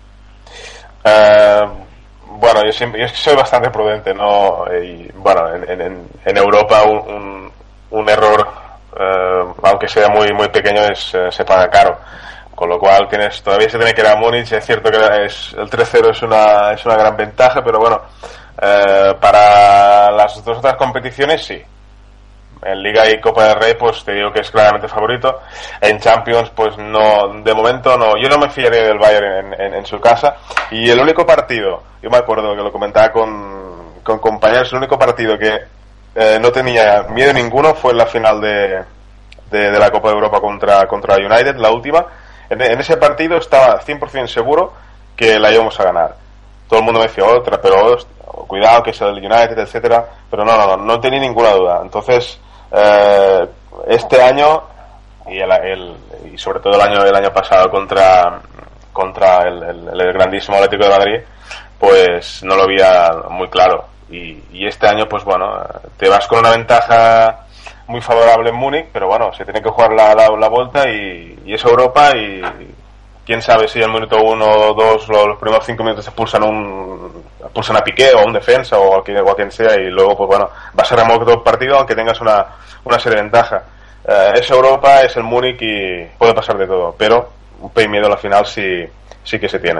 Uh, bueno, yo siempre, yo soy bastante prudente, ¿no? Y bueno, en, en, en Europa un, un, un error, Uh, aunque sea muy muy pequeño, es, uh, se paga caro, con lo cual tienes todavía se tiene que ir a Múnich. Es cierto que es, el tres cero es una es una gran ventaja, pero bueno, uh, para las dos otras competiciones sí. En Liga y Copa del Rey pues te digo que es claramente favorito. En Champions pues no, de momento no. Yo no me fiaría del Bayern en, en, en su casa. Y el único partido, yo me acuerdo que lo comentaba con, con compañeros, el único partido que Eh, no tenía miedo ninguno fue en la final de, de, de la Copa de Europa contra, contra United, la última. En, en ese partido estaba cien por ciento seguro que la íbamos a ganar. Todo el mundo me decía otra, pero oh, cuidado que es el United, etcétera. Pero no, no, no, no tenía ninguna duda. Entonces, eh, este año y, el, el, y sobre todo el año el año pasado contra, contra el, el, el grandísimo Atlético de Madrid, pues no lo veía muy claro. Y, y este año pues bueno, te vas con una ventaja muy favorable en Múnich, pero bueno, se tiene que jugar la, la, la vuelta y, y es Europa, y quién sabe si en el minuto uno o dos, los primeros cinco minutos se pulsan un pulsan a Piqué o a un defensa o a quien, o a quien sea, y luego pues bueno, va a ser remolque todo el partido aunque tengas una, una serie de ventaja. eh, es Europa, es el Múnich y puede pasar de todo, pero un pelín miedo a la final sí, sí que se tiene.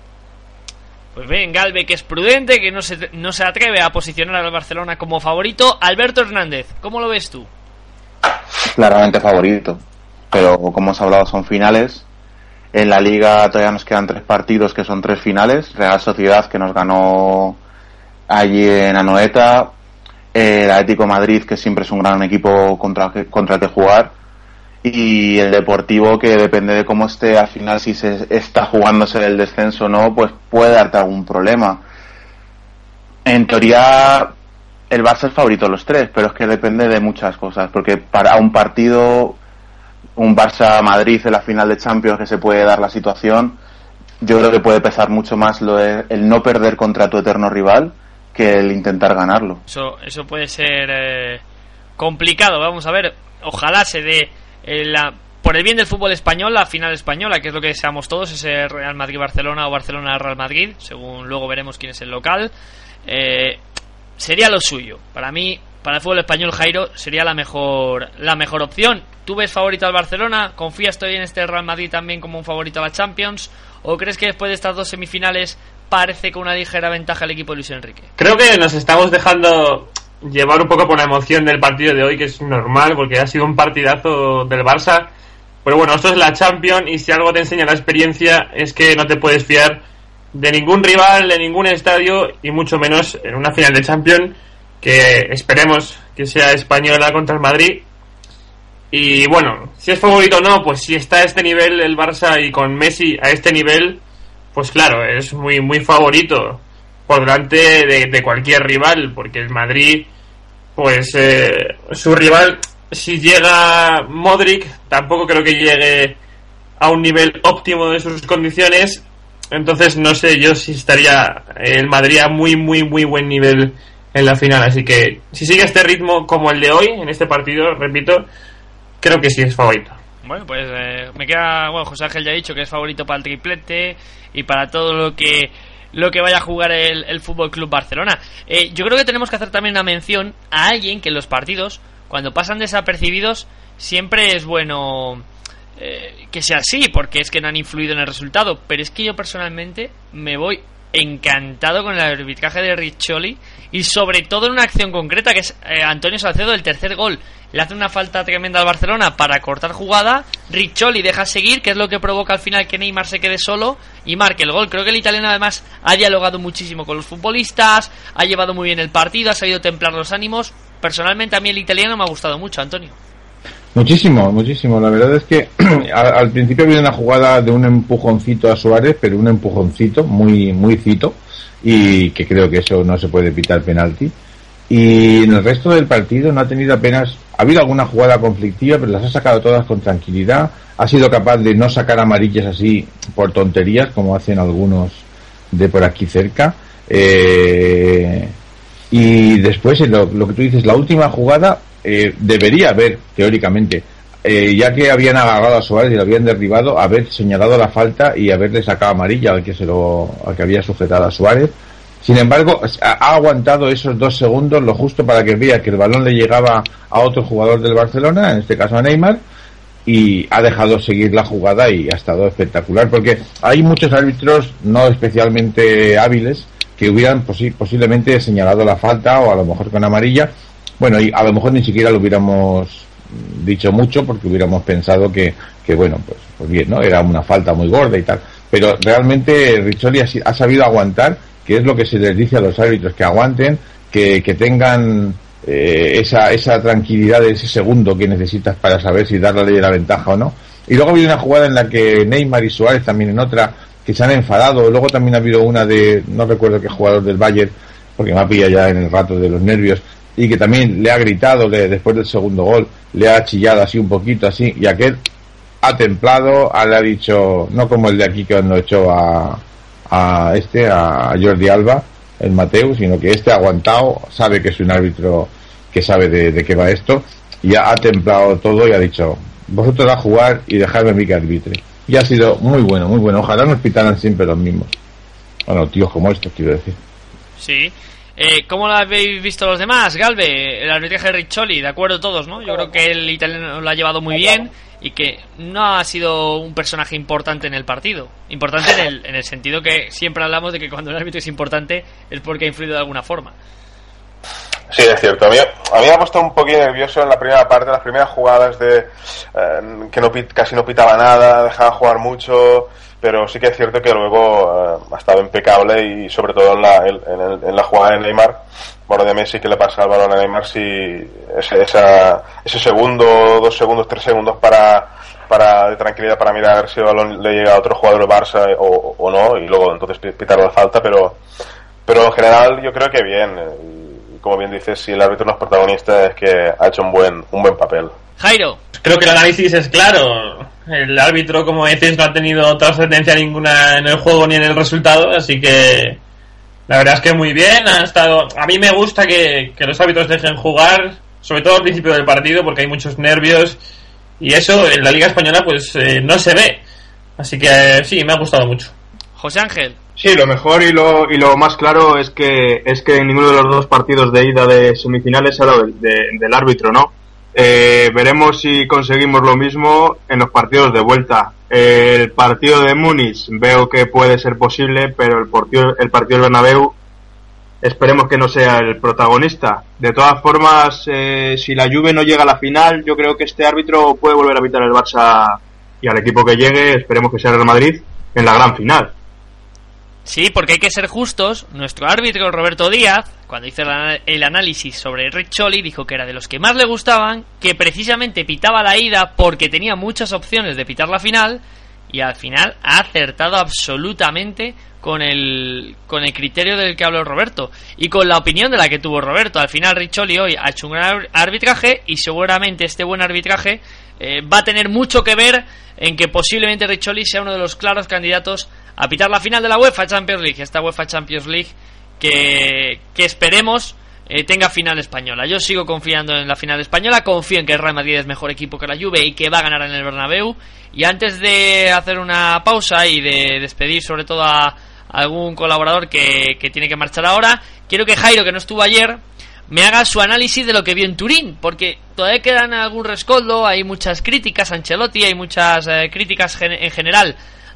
Pues bien, Galve, que es prudente, que no se, no se atreve a posicionar al Barcelona como favorito. Alberto Hernández, ¿cómo lo ves tú? Claramente favorito, pero como hemos hablado son finales. En la Liga todavía nos quedan tres partidos que son tres finales. Real Sociedad, que nos ganó allí en Anoeta, el Atlético de Madrid, que siempre es un gran equipo contra, contra el que jugar, y el Deportivo, que depende de cómo esté al final, si se está jugándose el descenso o no, pues puede darte algún problema. En teoría el Barça es favorito de los tres, pero es que depende de muchas cosas, porque para un partido, un Barça-Madrid en la final de Champions, que se puede dar la situación, yo creo que puede pesar mucho más lo de, el no perder contra tu eterno rival que el intentar ganarlo. Eso, eso puede ser eh, complicado. Vamos a ver, ojalá se dé eh, la, por el bien del fútbol español, la final española, que es lo que deseamos todos, ese Real Madrid-Barcelona o Barcelona-Real Madrid, según luego veremos quién es el local. Eh, sería lo suyo. Para mí, para el fútbol español, Jairo, sería la mejor la mejor opción. ¿Tú ves favorito al Barcelona? ¿Confías todavía en este Real Madrid también como un favorito a la Champions? ¿O crees que después de estas dos semifinales parece con una ligera ventaja el equipo de Luis Enrique? Creo que nos estamos dejando llevar un poco por la emoción del partido de hoy, que es normal porque ha sido un partidazo del Barça. Pero bueno, esto es la Champions y si algo te enseña la experiencia es que no te puedes fiar de ningún rival, de ningún estadio y mucho menos en una final de Champions, que esperemos que sea española contra el Madrid. Y bueno, si es favorito o no, pues si está a este nivel el Barça y con Messi a este nivel, pues claro, es muy muy favorito por delante de, de cualquier rival, porque el Madrid, pues eh, su rival, si llega Modric, tampoco creo que llegue a un nivel óptimo de sus condiciones. Entonces no sé yo si estaría el Madrid a muy muy muy buen nivel en la final, así que si sigue este ritmo como el de hoy en este partido, repito, creo que sí es favorito. Bueno, pues eh, me queda, bueno, José Ángel ya ha dicho que es favorito para el triplete y para todo lo que lo que vaya a jugar el, el Fútbol Club Barcelona. Eh, yo creo que tenemos que hacer también una mención a alguien que en los partidos, cuando pasan desapercibidos, siempre es bueno eh, que sea así, porque es que no han influido en el resultado. Pero es que yo personalmente me voy encantado con el arbitraje de Riccioli y sobre todo en una acción concreta que es eh, Antonio Salcedo, el tercer gol. Le hace una falta tremenda al Barcelona para cortar jugada, Riccioli deja seguir, que es lo que provoca al final que Neymar se quede solo y marque el gol. Creo que el italiano además ha dialogado muchísimo con los futbolistas, ha llevado muy bien el partido, ha sabido templar los ánimos. Personalmente a mí el italiano me ha gustado mucho, Antonio. Muchísimo, muchísimo. La verdad es que al, al principio había una jugada de un empujoncito a Suárez, pero un empujoncito muy muy cito, y que creo que eso no se puede pitar penalti. Y en el resto del partido no ha tenido apenas, ha habido alguna jugada conflictiva, pero las ha sacado todas con tranquilidad. Ha sido capaz de no sacar amarillas así por tonterías, como hacen algunos de por aquí cerca. Eh, y después, lo, lo que tú dices, la última jugada eh, debería haber, teóricamente, eh, ya que habían agarrado a Suárez y lo habían derribado, haber señalado la falta y haberle sacado amarilla al que se lo, al que había sujetado a Suárez. Sin embargo, ha aguantado esos dos segundos, lo justo para que vea que el balón le llegaba a otro jugador del Barcelona, en este caso a Neymar, y ha dejado seguir la jugada y ha estado espectacular, porque hay muchos árbitros no especialmente hábiles que hubieran posi- posiblemente señalado la falta o a lo mejor con amarilla. Bueno, y a lo mejor ni siquiera lo hubiéramos dicho mucho porque hubiéramos pensado que, que bueno, pues, pues bien, ¿no? Era una falta muy gorda y tal. Pero realmente Riccioli ha, ha sabido aguantar, que es lo que se les dice a los árbitros, que aguanten, que, que tengan eh, esa, esa tranquilidad de ese segundo que necesitas para saber si darle la ventaja o no. Y luego ha habido una jugada en la que Neymar y Suárez también en otra, que se han enfadado. Luego también ha habido una de, no recuerdo qué jugador del Bayern, porque me ha pillado ya en el rato de los nervios, y que también le ha gritado le, después del segundo gol, le ha chillado así un poquito así, y aquel ha templado, le ha dicho, no como el de aquí que cuando echó a a este, a Jordi Alba, el Mateu, sino que este ha aguantado, sabe que es un árbitro que sabe de, de qué va esto, y ha, ha templado todo y ha dicho, vosotros a jugar y dejadme a mí que arbitre. Y ha sido muy bueno, muy bueno. Ojalá nos pitaran siempre los mismos. Bueno, tíos como estos, quiero decir. Sí. Eh, ¿Cómo lo habéis visto los demás? Galve, el arbitraje de Riccioli, de acuerdo todos, ¿no? Yo creo que el italiano lo ha llevado muy bien y que no ha sido un personaje importante en el partido. Importante en el, en el sentido que siempre hablamos de que cuando un árbitro es importante es porque ha influido de alguna forma. Sí, es cierto. A mí, a mí me ha puesto un poquito nervioso en la primera parte, las primeras jugadas de eh, que no casi no pitaba nada, dejaba jugar mucho, pero sí que es cierto que luego eh, ha estado impecable y sobre todo en la, en, en, en la jugada de Neymar, bueno, de Messi que le pasa el balón a Neymar, si ese, esa, ese segundo, dos segundos, tres segundos para, para de tranquilidad para mirar a ver si el balón le llega a otro jugador del Barça o, o no, y luego entonces pitar la falta, pero, pero en general yo creo que bien. Como bien dices, si el árbitro no es protagonista es que ha hecho un buen un buen papel. Jairo. Creo que el análisis es claro. El árbitro, como dices, no ha tenido trascendencia ninguna en el juego ni en el resultado, así que la verdad es que muy bien. Ha estado. A mí me gusta que, que los árbitros dejen jugar, sobre todo al principio del partido, porque hay muchos nervios y eso en la Liga Española pues eh, no se ve. Así que eh, sí, me ha gustado mucho. José Ángel. Sí, lo mejor y lo y lo más claro es que es que en ninguno de los dos partidos de ida de semifinales se ha hablado de, de, del árbitro, ¿no? Eh, veremos si conseguimos lo mismo en los partidos de vuelta. El partido de Múnich veo que puede ser posible, pero el partido, el partido del Bernabéu esperemos que no sea el protagonista. De todas formas, eh, si la Juve no llega a la final, yo creo que este árbitro puede volver a pitar al Barça y al equipo que llegue, esperemos que sea el Real Madrid, en la gran final. Sí, porque hay que ser justos. Nuestro árbitro Roberto Díaz, cuando hizo el análisis sobre Riccioli, dijo que era de los que más le gustaban, que precisamente pitaba la ida porque tenía muchas opciones de pitar la final, y al final ha acertado absolutamente con el con el criterio del que habló Roberto y con la opinión de la que tuvo Roberto. Al final Riccioli hoy ha hecho un gran arbitraje y seguramente este buen arbitraje eh, va a tener mucho que ver en que posiblemente Riccioli sea uno de los claros candidatos a pitar la final de la UEFA Champions League, esta UEFA Champions League que, que esperemos eh, tenga final española. Yo sigo confiando en la final española, confío en que el Real Madrid es mejor equipo que la Juve y que va a ganar en el Bernabéu. Y antes de hacer una pausa y de despedir sobre todo a algún colaborador que, que tiene que marchar ahora, quiero que Jairo, que no estuvo ayer, me haga su análisis de lo que vio en Turín, porque todavía quedan algún rescoldo, hay muchas críticas a Ancelotti, hay muchas eh, críticas gen- en general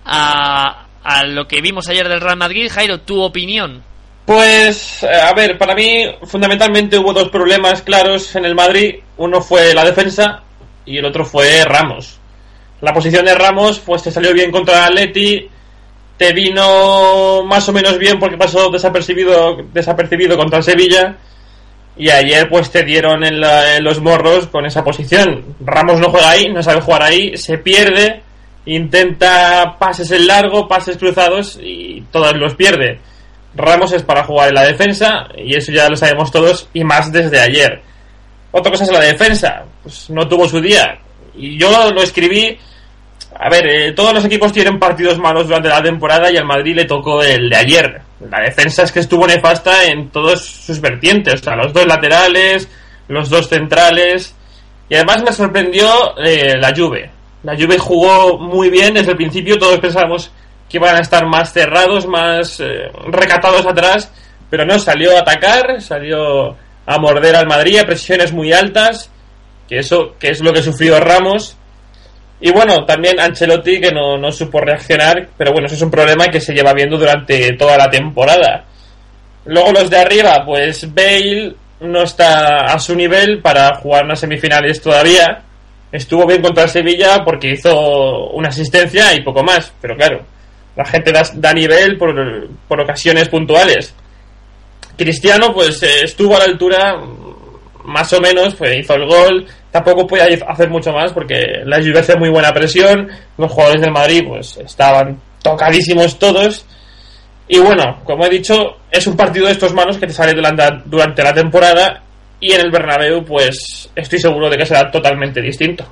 a, a lo que vimos ayer del Real Madrid. Jairo, tu opinión. Pues, a ver, para mí fundamentalmente hubo dos problemas claros en el Madrid. Uno fue la defensa y el otro fue Ramos. La posición de Ramos pues te salió bien contra el Atleti, te vino más o menos bien porque pasó desapercibido desapercibido contra el Sevilla, y ayer pues te dieron en, la, en los morros con esa posición. Ramos no juega ahí, no sabe jugar ahí, se pierde, intenta pases en largo, pases cruzados y todos los pierde. Ramos es para jugar en la defensa y eso ya lo sabemos todos, y más desde ayer. Otra cosa es la defensa, pues no tuvo su día, y yo lo escribí. A ver, eh, todos los equipos tienen partidos malos durante la temporada y al Madrid le tocó el de ayer. La defensa es que estuvo nefasta en todos sus vertientes, o sea, los dos laterales, los dos centrales, y además me sorprendió eh, la Juve. La Juve jugó muy bien desde el principio, todos pensábamos que iban a estar más cerrados, más eh, recatados atrás, pero no, salió a atacar, salió a morder al Madrid a presiones muy altas, que eso que es lo que sufrió Ramos. Y bueno, también Ancelotti, que no, no supo reaccionar, pero bueno, eso es un problema que se lleva viendo durante toda la temporada. Luego los de arriba, pues Bale no está a su nivel para jugar unas semifinales todavía. Estuvo bien contra el Sevilla porque hizo una asistencia y poco más, pero claro, la gente da, da nivel por, por ocasiones puntuales. Cristiano pues estuvo a la altura, más o menos, pues hizo el gol. Tampoco puede hacer mucho más porque la Juve hace muy buena presión, los jugadores del Madrid pues estaban tocadísimos todos, y bueno, como he dicho, es un partido de estos malos que te sale durante la temporada, y en el Bernabéu pues estoy seguro de que será totalmente distinto.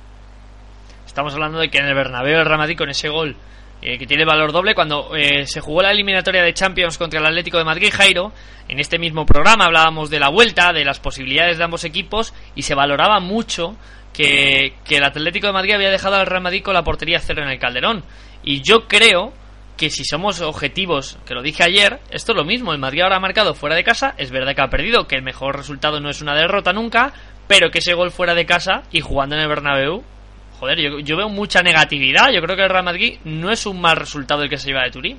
Estamos hablando de que en el Bernabéu el Real Madrid, con ese gol eh, que tiene valor doble, cuando eh, se jugó la eliminatoria de Champions contra el Atlético de Madrid, Jairo, en este mismo programa hablábamos de la vuelta, de las posibilidades de ambos equipos, y se valoraba mucho que, que el Atlético de Madrid había dejado al Real Madrid con la portería cero en el Calderón, y yo creo que si somos objetivos, que lo dije ayer, esto es lo mismo. El Madrid ahora ha marcado fuera de casa, es verdad que ha perdido, que el mejor resultado no es una derrota nunca, pero que ese gol fuera de casa y jugando en el Bernabéu, joder, yo, yo veo mucha negatividad. Yo creo que el Real Madrid no es un mal resultado el que se lleva de Turín.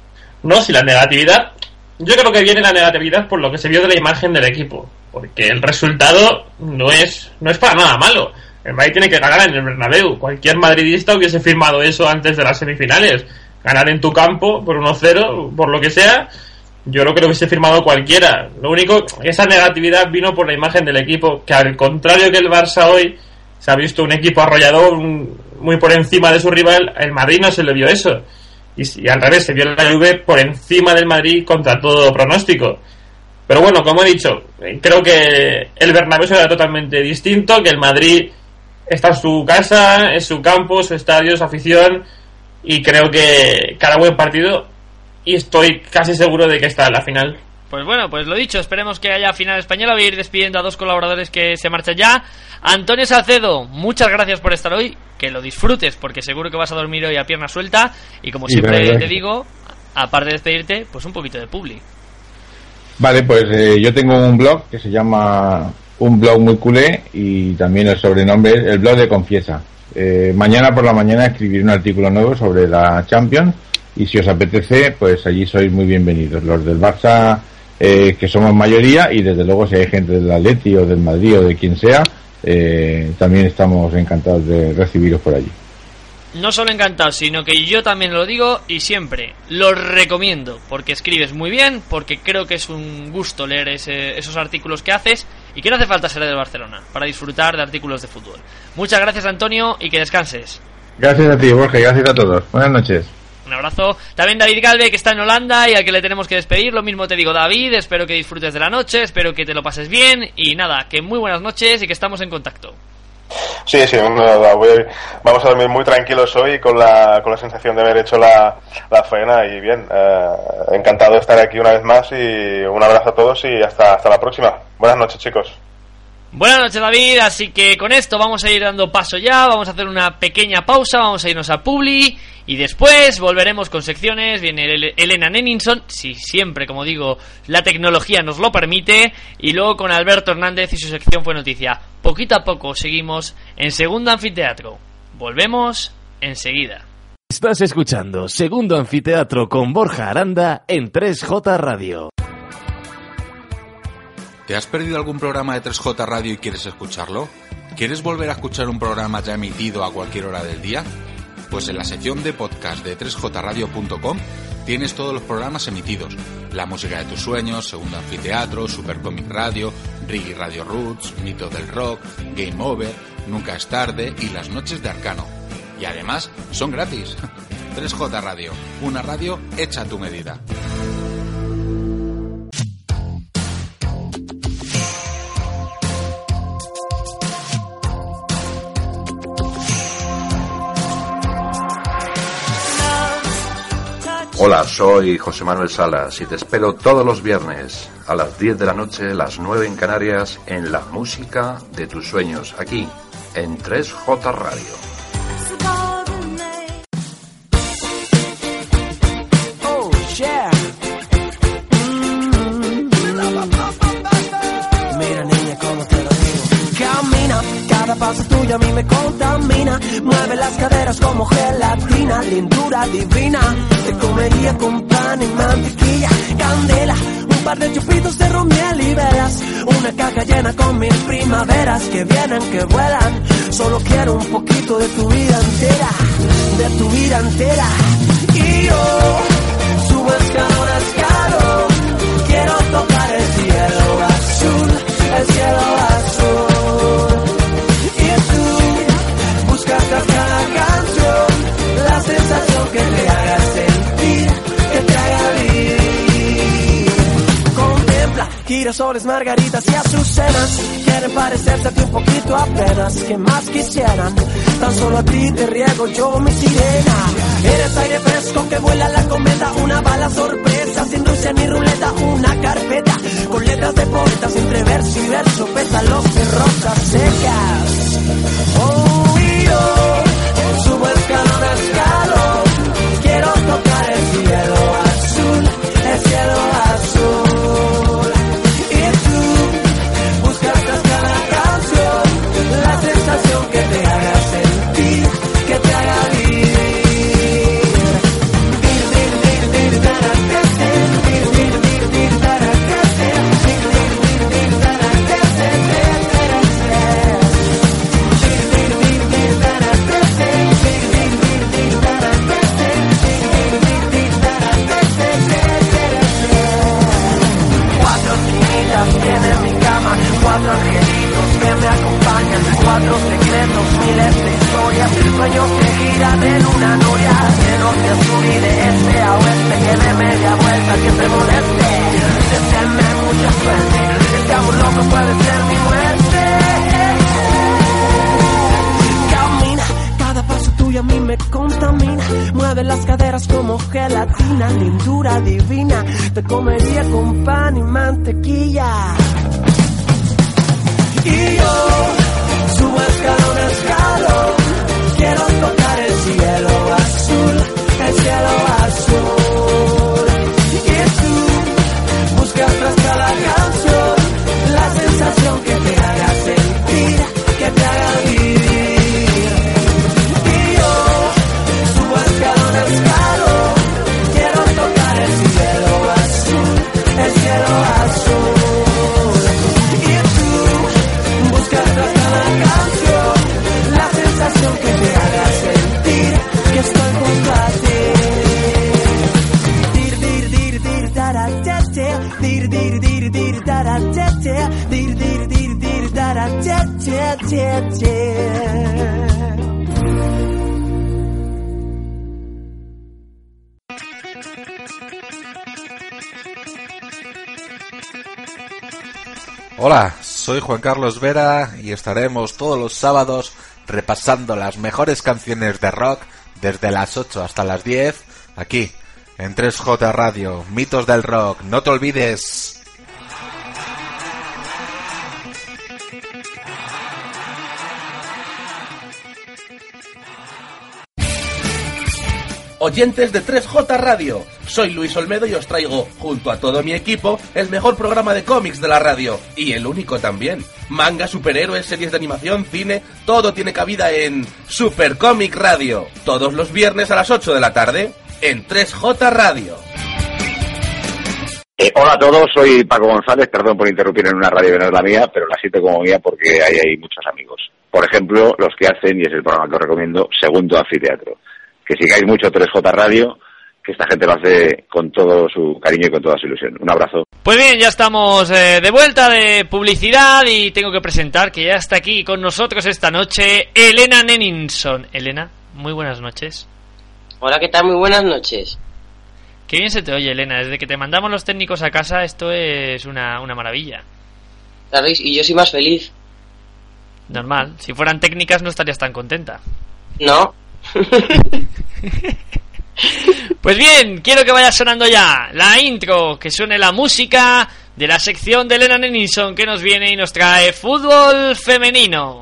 No, si la negatividad, yo creo que viene la negatividad por lo que se vio de la imagen del equipo, porque el resultado no es no es para nada malo. El Madrid tiene que ganar en el Bernabéu. Cualquier madridista hubiese firmado eso antes de las semifinales. Ganar en tu campo por uno cero, por lo que sea, yo creo que lo hubiese firmado cualquiera. Lo único, esa negatividad vino por la imagen del equipo, que al contrario que el Barça hoy se ha visto un equipo arrollador, un, muy por encima de su rival. El Madrid no se le vio eso. Y, y al revés, se vio la Juve por encima del Madrid contra todo pronóstico. Pero bueno, como he dicho, creo que el Bernabéu será totalmente distinto, que el Madrid está en su casa, en su campo, su estadio, su afición, y creo que cada buen partido, y estoy casi seguro de que está en la final. Pues bueno, pues lo dicho, esperemos que haya final española. Voy a ir despidiendo a dos colaboradores que se marchan ya. Antonio Salcedo, muchas gracias por estar hoy, que lo disfrutes porque seguro que vas a dormir hoy a pierna suelta. Y como siempre y te digo, aparte de despedirte, pues un poquito de publi. Vale, pues eh, yo tengo un blog que se llama Un Blog Muy Culé, y también el sobrenombre es el blog de Confiesa. Eh, mañana por la mañana escribiré un artículo nuevo sobre la Champions, y si os apetece, pues allí sois muy bienvenidos. Los del Barça, eh, que somos mayoría, y desde luego si hay gente del Atleti o del Madrid o de quien sea, eh, también estamos encantados de recibiros por allí. No solo encantados, sino que yo también lo digo y siempre lo recomiendo, porque escribes muy bien, porque creo que es un gusto leer ese, esos artículos que haces, y que no hace falta ser del Barcelona para disfrutar de artículos de fútbol. Muchas gracias, Antonio, y que descanses. Gracias a ti, Borja, y gracias a todos. Buenas noches. Un abrazo. También David Galve, que está en Holanda y al que le tenemos que despedir. Lo mismo te digo, David, espero que disfrutes de la noche, espero que te lo pases bien, y nada, que muy buenas noches y que estamos en contacto. Sí, sí, no, voy a, vamos a dormir muy tranquilos hoy con la, con la sensación de haber hecho la, la faena, y bien, eh, encantado de estar aquí una vez más, y un abrazo a todos y hasta, hasta la próxima. Buenas noches, chicos. Buenas noches, David, así que con esto vamos a ir dando paso ya, vamos a hacer una pequeña pausa, vamos a irnos a Publi y después volveremos con secciones. Viene Elena Nenninson, si siempre, como digo, la tecnología nos lo permite, y luego con Alberto Hernández y su sección Fue Noticia. Poquito a poco seguimos en Segundo Anfiteatro, volvemos enseguida. Estás escuchando Segundo Anfiteatro con Borja Aranda en tres J Radio. ¿Te has perdido algún programa de tres J Radio y quieres escucharlo? ¿Quieres volver a escuchar un programa ya emitido a cualquier hora del día? Pues en la sección de podcast de tres J radio punto com tienes todos los programas emitidos. La música de tus sueños, Segundo Anfiteatro, Super Comic Radio, Riggy Radio Roots, Mito del Rock, Game Over, Nunca es Tarde y Las Noches de Arcano. Y además son gratis. tres J Radio, una radio hecha a tu medida. Hola, soy José Manuel Salas y te espero todos los viernes a las diez de la noche, las nueve en Canarias, en La Música de tus Sueños, aquí en tres J Radio. Oh, yeah. Mm. Mira, niña, cómo te lo digo. Camina, cada paso tuyo a mí me contamina. Mueve las caderas como gelatina, lindura divina. Te comería con pan y mantequilla, candela, un par de chupitos de ron, miel y velas, una caja llena con mil primaveras que vienen, que vuelan. Solo quiero un poquito de tu vida entera, de tu vida entera. Y yo subo escalón a escalón, quiero tocar el cielo azul, el cielo azul. Y tú buscas tras cada canción la sensación que te haga sentir, que te haga vivir. Contempla girasoles, margaritas y azucenas, quieren parecerse a ti un poquito apenas. Que más quisieran, tan solo a ti te riego yo mi sirena. Eres aire fresco que vuela la cometa, una bala sorpresa sin Rusia ni ruleta, una carpeta con letras de poetas entre verso y verso, pétalos de rosas secas. Oh, y yo subo escalón a escalón, quiero tocar el latina, lindura divina, te comería con pan y mantequilla. Y yo subo escalón a escalón, quiero tocar el cielo azul, el cielo azul. Y tú buscas tras cada canción la sensación que te haga sentir, que te haga vivir. Y yo subo escalón a escalón, quiero tocar el cielo azul, el cielo azul. Que te haga sentir que estoy junto a ti. Dir dir dir dir dara te te, dir dir dir dir dara te te, dir dir dir dir dara te te te te. Hola, soy Juan Carlos Vera y estaremos todos los sábados repasando las mejores canciones de rock desde las ocho hasta las diez, aquí, en tres J Radio, Mitos del Rock, no te olvides. Oyentes de tres J Radio, soy Luis Olmedo y os traigo, junto a todo mi equipo, el mejor programa de cómics de la radio, y el único también. Manga, superhéroes, series de animación, cine, todo tiene cabida en Super Comic Radio, todos los viernes a las ocho de la tarde, en tres J Radio. Eh, hola a todos, soy Paco González, perdón por interrumpir en una radio que no es la mía, pero la siento como mía porque hay ahí muchos amigos. Por ejemplo, los que hacen, y es el programa que os recomiendo, Segundo Anfiteatro. Que sigáis mucho tres J Radio, que esta gente lo hace con todo su cariño y con toda su ilusión. Un abrazo. Pues bien, ya estamos eh, de vuelta de publicidad y tengo que presentar que ya está aquí con nosotros esta noche Elena Nenninson. Elena, muy buenas noches. Hola, ¿qué tal? Muy buenas noches. Qué bien se te oye, Elena. Desde que te mandamos los técnicos a casa, esto es una, una maravilla. ¿Sabéis? Y yo soy más feliz. Normal. Si fueran técnicas no estarías tan contenta. No. Pues bien, quiero que vaya sonando ya la intro, que suene la música de la sección de Elena Nenninson, que nos viene y nos trae fútbol femenino.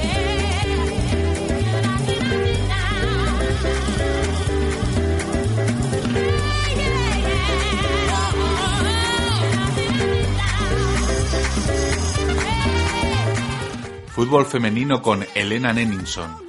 Fútbol femenino con Elena Nenninson.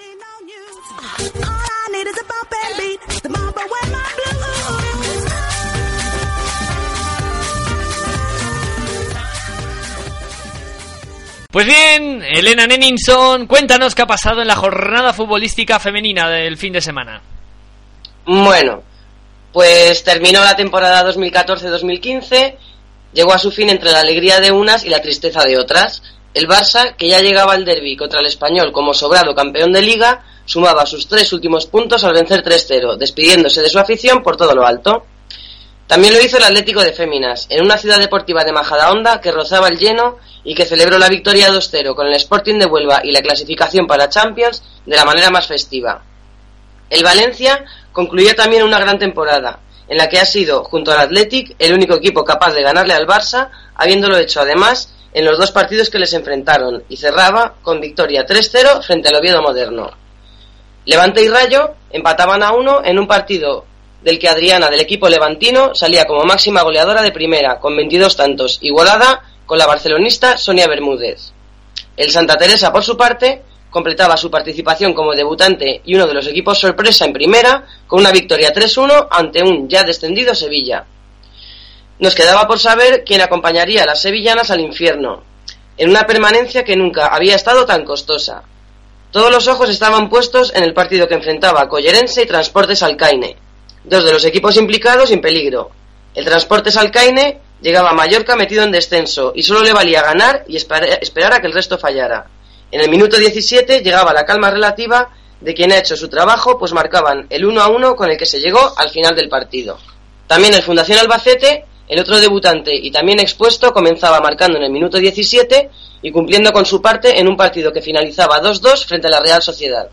Pues bien, Elena Nenninson, cuéntanos qué ha pasado en la jornada futbolística femenina del fin de semana. Bueno, pues terminó la temporada dos mil catorce dos mil quince, llegó a su fin entre la alegría de unas y la tristeza de otras. El Barça, que ya llegaba al derbi contra el Español como sobrado campeón de Liga, sumaba sus tres últimos puntos al vencer tres cero, despidiéndose de su afición por todo lo alto. También lo hizo el Atlético de Féminas, en una ciudad deportiva de Majadahonda que rozaba el lleno y que celebró la victoria dos cero con el Sporting de Huelva y la clasificación para Champions de la manera más festiva. El Valencia concluyó también una gran temporada, en la que ha sido, junto al Athletic, el único equipo capaz de ganarle al Barça, habiéndolo hecho además en los dos partidos que les enfrentaron, y cerraba con victoria tres cero frente al Oviedo Moderno. Levante y Rayo empataban a uno en un partido del que Adriana, del equipo levantino, salía como máxima goleadora de primera, con veintidós tantos, igualada con la barcelonista Sonia Bermúdez. El Santa Teresa, por su parte, completaba su participación como debutante y uno de los equipos sorpresa en primera, con una victoria tres uno ante un ya descendido Sevilla. Nos quedaba por saber quién acompañaría a las sevillanas al infierno, en una permanencia que nunca había estado tan costosa. Todos los ojos estaban puestos en el partido que enfrentaba a Collerense y Transportes Alcaine, dos de los equipos implicados en peligro. El Transportes Alcaine llegaba a Mallorca metido en descenso y solo le valía ganar y esperar a que el resto fallara. En el minuto diecisiete llegaba la calma relativa de quien ha hecho su trabajo, pues marcaban el uno a uno con el que se llegó al final del partido. También el Fundación Albacete, el otro debutante y también expuesto, comenzaba marcando en el minuto diecisiete y cumpliendo con su parte en un partido que finalizaba dos dos frente a la Real Sociedad.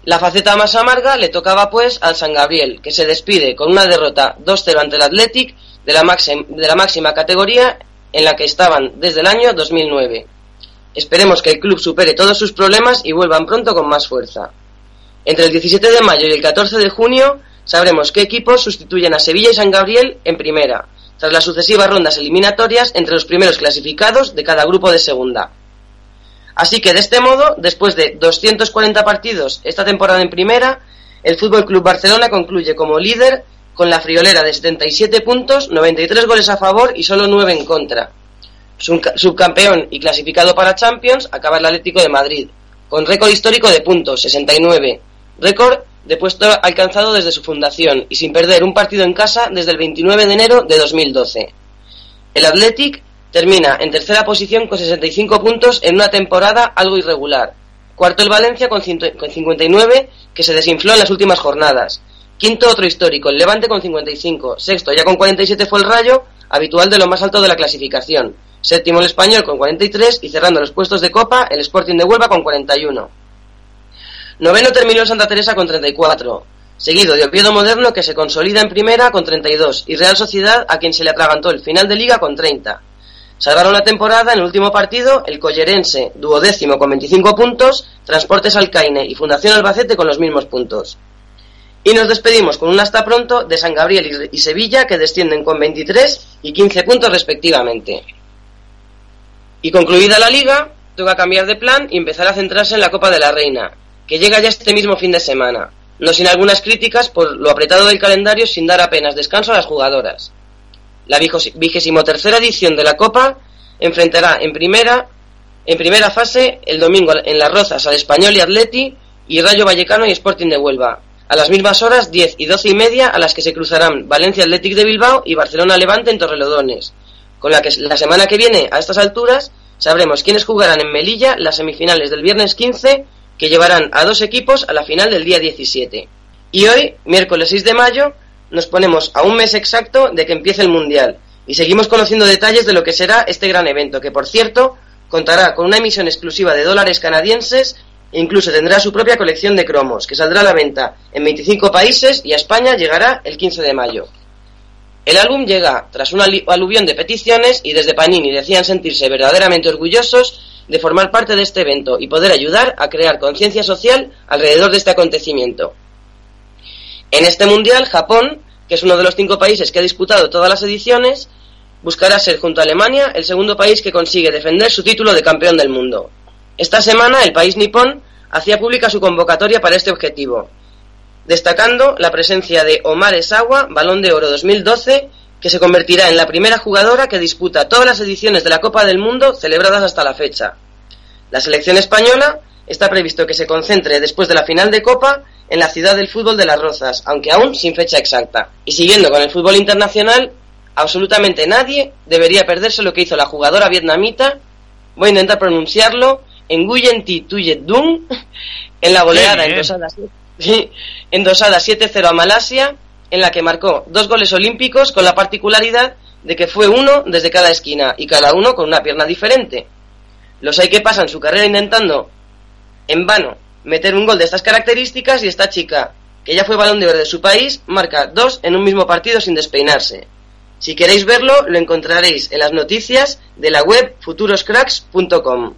La faceta más amarga le tocaba pues al San Gabriel, que se despide con una derrota dos cero ante el Athletic de la, máxima, de la máxima categoría en la que estaban desde el año dos mil nueve. Esperemos que el club supere todos sus problemas y vuelvan pronto con más fuerza. Entre el diecisiete de mayo y el catorce de junio sabremos qué equipos sustituyen a Sevilla y San Gabriel en primera, tras las sucesivas rondas eliminatorias entre los primeros clasificados de cada grupo de segunda. Así que de este modo, después de doscientos cuarenta partidos esta temporada en primera, el F C Barcelona concluye como líder con la friolera de setenta y siete puntos, noventa y tres goles a favor y solo nueve en contra. Subcampeón y clasificado para Champions acaba el Atlético de Madrid, con récord histórico de puntos, sesenta y nueve, récord de puesto alcanzado desde su fundación y sin perder un partido en casa desde el veintinueve de enero de dos mil doce. El Athletic termina en tercera posición con sesenta y cinco puntos en una temporada algo irregular. Cuarto el Valencia con cincuenta y nueve, que se desinfló en las últimas jornadas. Quinto otro histórico, el Levante con cincuenta y cinco. Sexto ya con cuarenta y siete fue el Rayo, habitual de lo más alto de la clasificación. Séptimo el Español con cuarenta y tres y cerrando los puestos de Copa el Sporting de Huelva con cuarenta y uno. Noveno terminó el Santa Teresa con treinta y cuatro. Seguido de Oviedo Moderno, que se consolida en primera con treinta y dos, y Real Sociedad, a quien se le atragantó el final de Liga con treinta. Salvaron la temporada en el último partido el collerense, duodécimo con veinticinco puntos, Transportes Alcaine y Fundación Albacete con los mismos puntos. Y nos despedimos con un hasta pronto de San Gabriel y Sevilla, que descienden con veintitrés y quince puntos respectivamente. Y concluida la Liga, toca cambiar de plan y empezar a centrarse en la Copa de la Reina, que llega ya este mismo fin de semana, no sin algunas críticas por lo apretado del calendario sin dar apenas descanso a las jugadoras. La vigésimo tercera edición de la Copa enfrentará en primera, en primera fase el domingo en Las Rozas al Español y Atleti y Rayo Vallecano y Sporting de Huelva, a las mismas horas diez y doce y media, a las que se cruzarán Valencia Athletic de Bilbao y Barcelona Levante en Torrelodones, con la que la semana que viene a estas alturas sabremos quiénes jugarán en Melilla las semifinales del viernes quince, que llevarán a dos equipos a la final del día diecisiete. Y hoy, miércoles seis de mayo, nos ponemos a un mes exacto de que empiece el Mundial y seguimos conociendo detalles de lo que será este gran evento, que por cierto contará con una emisión exclusiva de dólares canadienses e incluso tendrá su propia colección de cromos, que saldrá a la venta en veinticinco países y a España llegará el quince de mayo. El álbum llega tras una aluvión de peticiones y desde Panini decían sentirse verdaderamente orgullosos de formar parte de este evento y poder ayudar a crear conciencia social alrededor de este acontecimiento. En este mundial, Japón, que es uno de los cinco países que ha disputado todas las ediciones, buscará ser junto a Alemania el segundo país que consigue defender su título de campeón del mundo. Esta semana el país nipón hacía pública su convocatoria para este objetivo, destacando la presencia de Omar Esawa, Balón de Oro dos mil doce, que se convertirá en la primera jugadora que disputa todas las ediciones de la Copa del Mundo celebradas hasta la fecha. La selección española está previsto que se concentre después de la final de Copa en la ciudad del fútbol de Las Rozas, aunque aún sin fecha exacta. Y siguiendo con el fútbol internacional, absolutamente nadie debería perderse lo que hizo la jugadora vietnamita, voy a intentar pronunciarlo, Nguyen Thi Tuyet Dung, en la goleada endosada, endosada siete cero a Malasia, en la que marcó dos goles olímpicos con la particularidad de que fue uno desde cada esquina y cada uno con una pierna diferente. Los hay que pasan su carrera intentando en vano meter un gol de estas características y esta chica, que ya fue Balón de Oro de su país, marca dos en un mismo partido sin despeinarse. Si queréis verlo, lo encontraréis en las noticias de la web futuros cracks punto com.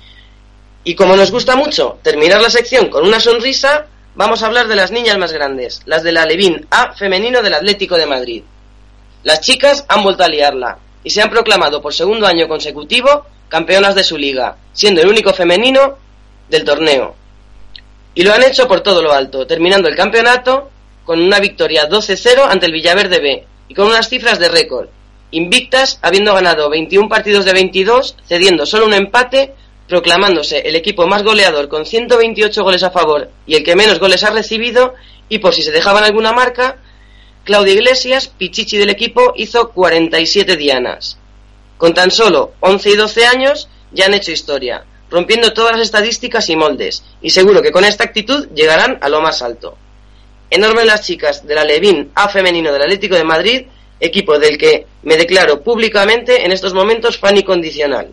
Y como nos gusta mucho terminar la sección con una sonrisa, vamos a hablar de las niñas más grandes, las del Alevín A femenino del Atlético de Madrid. Las chicas han vuelto a liarla y se han proclamado por segundo año consecutivo campeonas de su liga, siendo el único femenino del torneo. Y lo han hecho por todo lo alto, terminando el campeonato con una victoria doce cero ante el Villaverde B y con unas cifras de récord, invictas habiendo ganado veintiún partidos de veintidós, cediendo solo un empate, proclamándose el equipo más goleador con ciento veintiocho goles a favor y el que menos goles ha recibido, y por si se dejaban alguna marca, Claudia Iglesias, pichichi del equipo, hizo cuarenta y siete dianas. Con tan solo once y doce años ya han hecho historia, rompiendo todas las estadísticas y moldes, y seguro que con esta actitud llegarán a lo más alto. Enormes las chicas del Alevín A femenino del Atlético de Madrid, equipo del que me declaro públicamente en estos momentos fan incondicional.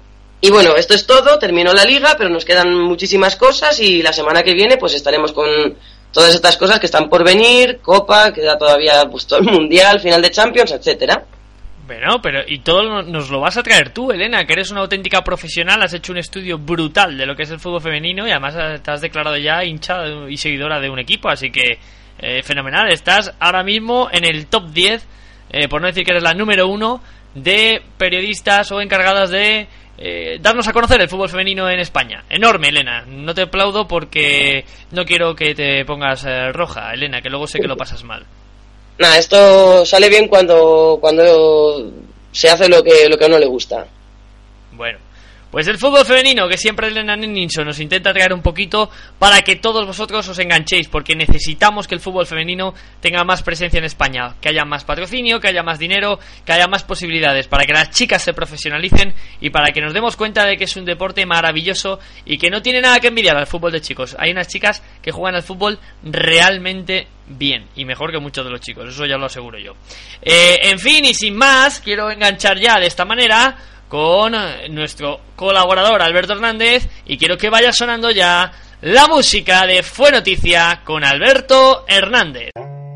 Y bueno, esto es todo, terminó la liga, pero nos quedan muchísimas cosas y la semana que viene pues estaremos con todas estas cosas que están por venir, Copa, queda todavía pues todo el Mundial, final de Champions, etcétera. Bueno, pero y todo nos lo vas a traer tú, Elena, que eres una auténtica profesional, has hecho un estudio brutal de lo que es el fútbol femenino y además te has declarado ya hincha y seguidora de un equipo, así que eh, fenomenal, estás ahora mismo en el top diez, eh, por no decir que eres la número uno de periodistas o encargadas de eh, darnos a conocer el fútbol femenino en España. Enorme, Elena, no te aplaudo porque no quiero que te pongas eh, roja, Elena, que luego sé que lo pasas mal. Nada, esto sale bien cuando cuando se hace lo que lo que a uno le gusta. Bueno, pues el fútbol femenino, que siempre Elena Ninson nos intenta traer un poquito para que todos vosotros os enganchéis, porque necesitamos que el fútbol femenino tenga más presencia en España, que haya más patrocinio, que haya más dinero, que haya más posibilidades, para que las chicas se profesionalicen y para que nos demos cuenta de que es un deporte maravilloso y que no tiene nada que envidiar al fútbol de chicos. Hay unas chicas que juegan al fútbol realmente bien y mejor que muchos de los chicos, eso ya lo aseguro yo. Eh, en fin, y sin más, quiero enganchar ya de esta manera con nuestro colaborador Alberto Hernández y quiero que vaya sonando ya la música de Fue Noticia con Alberto Hernández.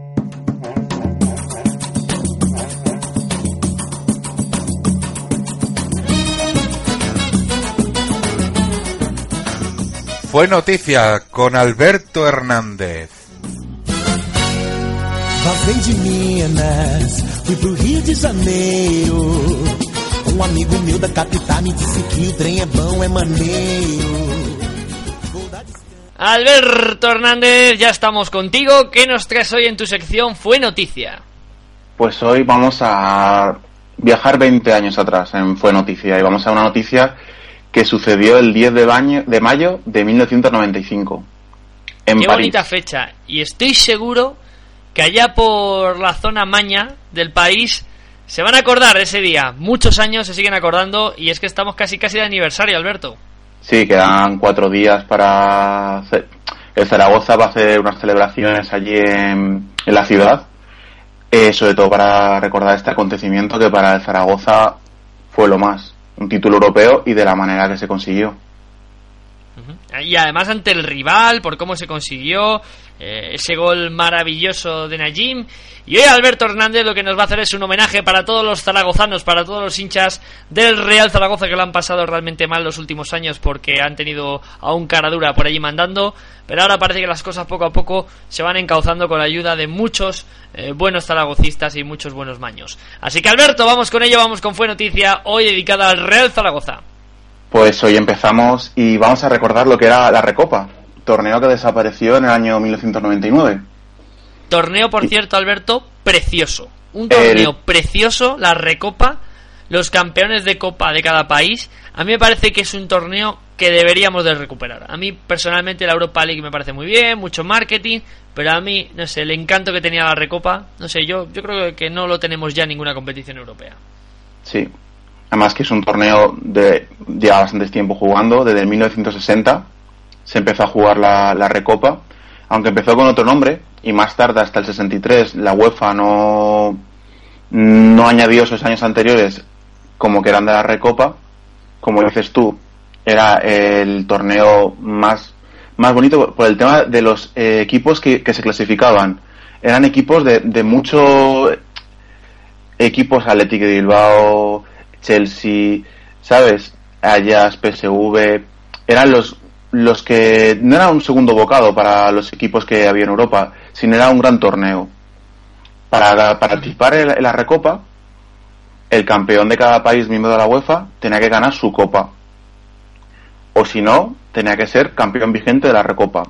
Fue Noticia con Alberto Hernández. Vazei de Minas, fui pro Rio de Janeiro. Um amigo meu da capital me disse que o trem é bom, é maneiro. Alberto Hernández, ya estamos contigo. ¿Qué nos traes hoy en tu sección Fue Noticia? Pues hoy vamos a viajar veinte años atrás en Fue Noticia y vamos a una noticia que sucedió el diez de mayo de mil novecientos noventa y cinco en Qué París. Bonita fecha, y estoy seguro que allá por la zona maña del país se van a acordar de ese día. Muchos años se siguen acordando y es que estamos casi casi de aniversario, Alberto. Sí, quedan cuatro días para hacer... El Zaragoza va a hacer unas celebraciones allí en, en la ciudad, eh, sobre todo para recordar este acontecimiento que para el Zaragoza fue lo más, un título europeo y de la manera que se consiguió. Y además ante el rival, por cómo se consiguió, eh, ese gol maravilloso de Najim. Y hoy Alberto Hernández lo que nos va a hacer es un homenaje para todos los zaragozanos, para todos los hinchas del Real Zaragoza que lo han pasado realmente mal los últimos años porque han tenido a un cara dura por allí mandando, pero ahora parece que las cosas poco a poco se van encauzando con la ayuda de muchos eh, buenos zaragocistas y muchos buenos maños. Así que Alberto, vamos con ello, vamos con Fue Noticia, hoy dedicada al Real Zaragoza. Pues hoy empezamos y vamos a recordar lo que era la Recopa, torneo que desapareció en el año mil novecientos noventa y nueve. Torneo, por cierto, Alberto, precioso. Un torneo el... precioso, la Recopa, los campeones de Copa de cada país. A mí me parece que es un torneo que deberíamos de recuperar. A mí, personalmente, la Europa League me parece muy bien, mucho marketing, pero a mí, no sé, el encanto que tenía la Recopa, no sé, yo, yo creo que no lo tenemos ya en ninguna competición europea. Sí, además que es un torneo de lleva bastante tiempo jugando, desde mil novecientos sesenta se empezó a jugar la, la Recopa, aunque empezó con otro nombre, y más tarde, hasta el sesenta y tres, la UEFA no, no añadió esos años anteriores como que eran de la Recopa. Como dices tú, era el torneo más, más bonito por el tema de los eh, equipos que, que se clasificaban. Eran equipos de, de muchos equipos, Athletic de Bilbao, Chelsea, ¿sabes? Ajax, P S V, eran los los que no era un segundo bocado para los equipos que había en Europa, sino era un gran torneo. Para participar en la Recopa, el campeón de cada país miembro de la UEFA tenía que ganar su copa, o si no, tenía que ser campeón vigente de la Recopa,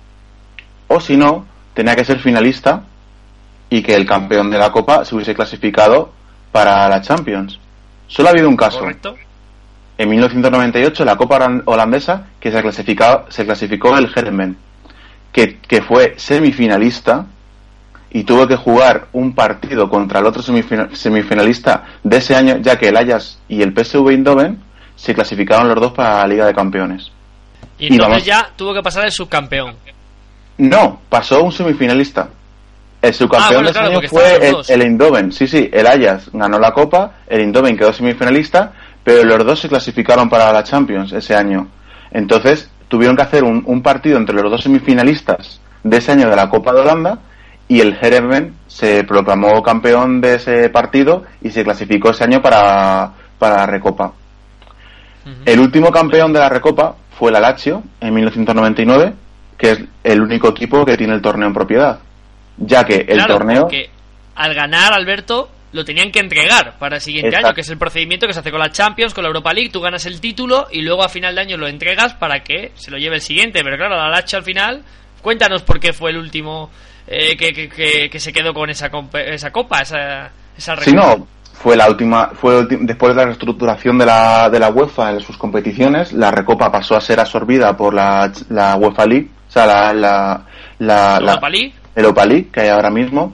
o si no, tenía que ser finalista y que el campeón de la Copa se hubiese clasificado para la Champions. Solo ha habido un caso. ¿Correcto? En mil novecientos noventa y ocho, la Copa holandesa, que se clasificó, se clasificó el Heerenveen, que, que fue semifinalista y tuvo que jugar un partido contra el otro semifina, semifinalista de ese año, ya que el Ajax y el P S V Eindhoven se clasificaron los dos para la Liga de Campeones. Y entonces y vamos, ya tuvo que pasar el subcampeón. No, pasó un semifinalista. El subcampeón ah, bueno, de ese claro, año fue el, el Eindhoven. Sí, sí, el Ajax ganó la Copa, el Eindhoven quedó semifinalista, pero los dos se clasificaron para la Champions ese año. Entonces tuvieron que hacer un, un partido entre los dos semifinalistas de ese año de la Copa de Holanda, y el Heerenveen se proclamó campeón de ese partido y se clasificó ese año para, para la Recopa. Uh-huh. El último campeón de la Recopa fue la Lazio en mil novecientos noventa y nueve, que es el único equipo que tiene el torneo en propiedad, ya que el claro, torneo... Porque al ganar, Alberto, lo tenían que entregar para el siguiente Exacto. año, que es el procedimiento que se hace con la Champions, con la Europa League. Tú ganas el título y luego a final de año lo entregas para que se lo lleve el siguiente. Pero claro, la Lazio al final... Cuéntanos por qué fue el último eh, que, que, que, que se quedó con esa, esa copa, esa, esa recopa. Sí, no, fue la última, fue ulti- después de la reestructuración de la, de la UEFA en sus competiciones, la Recopa pasó a ser absorbida por la, la UEFA League, o sea, la, la, la, la Europa League, Europa League que hay ahora mismo,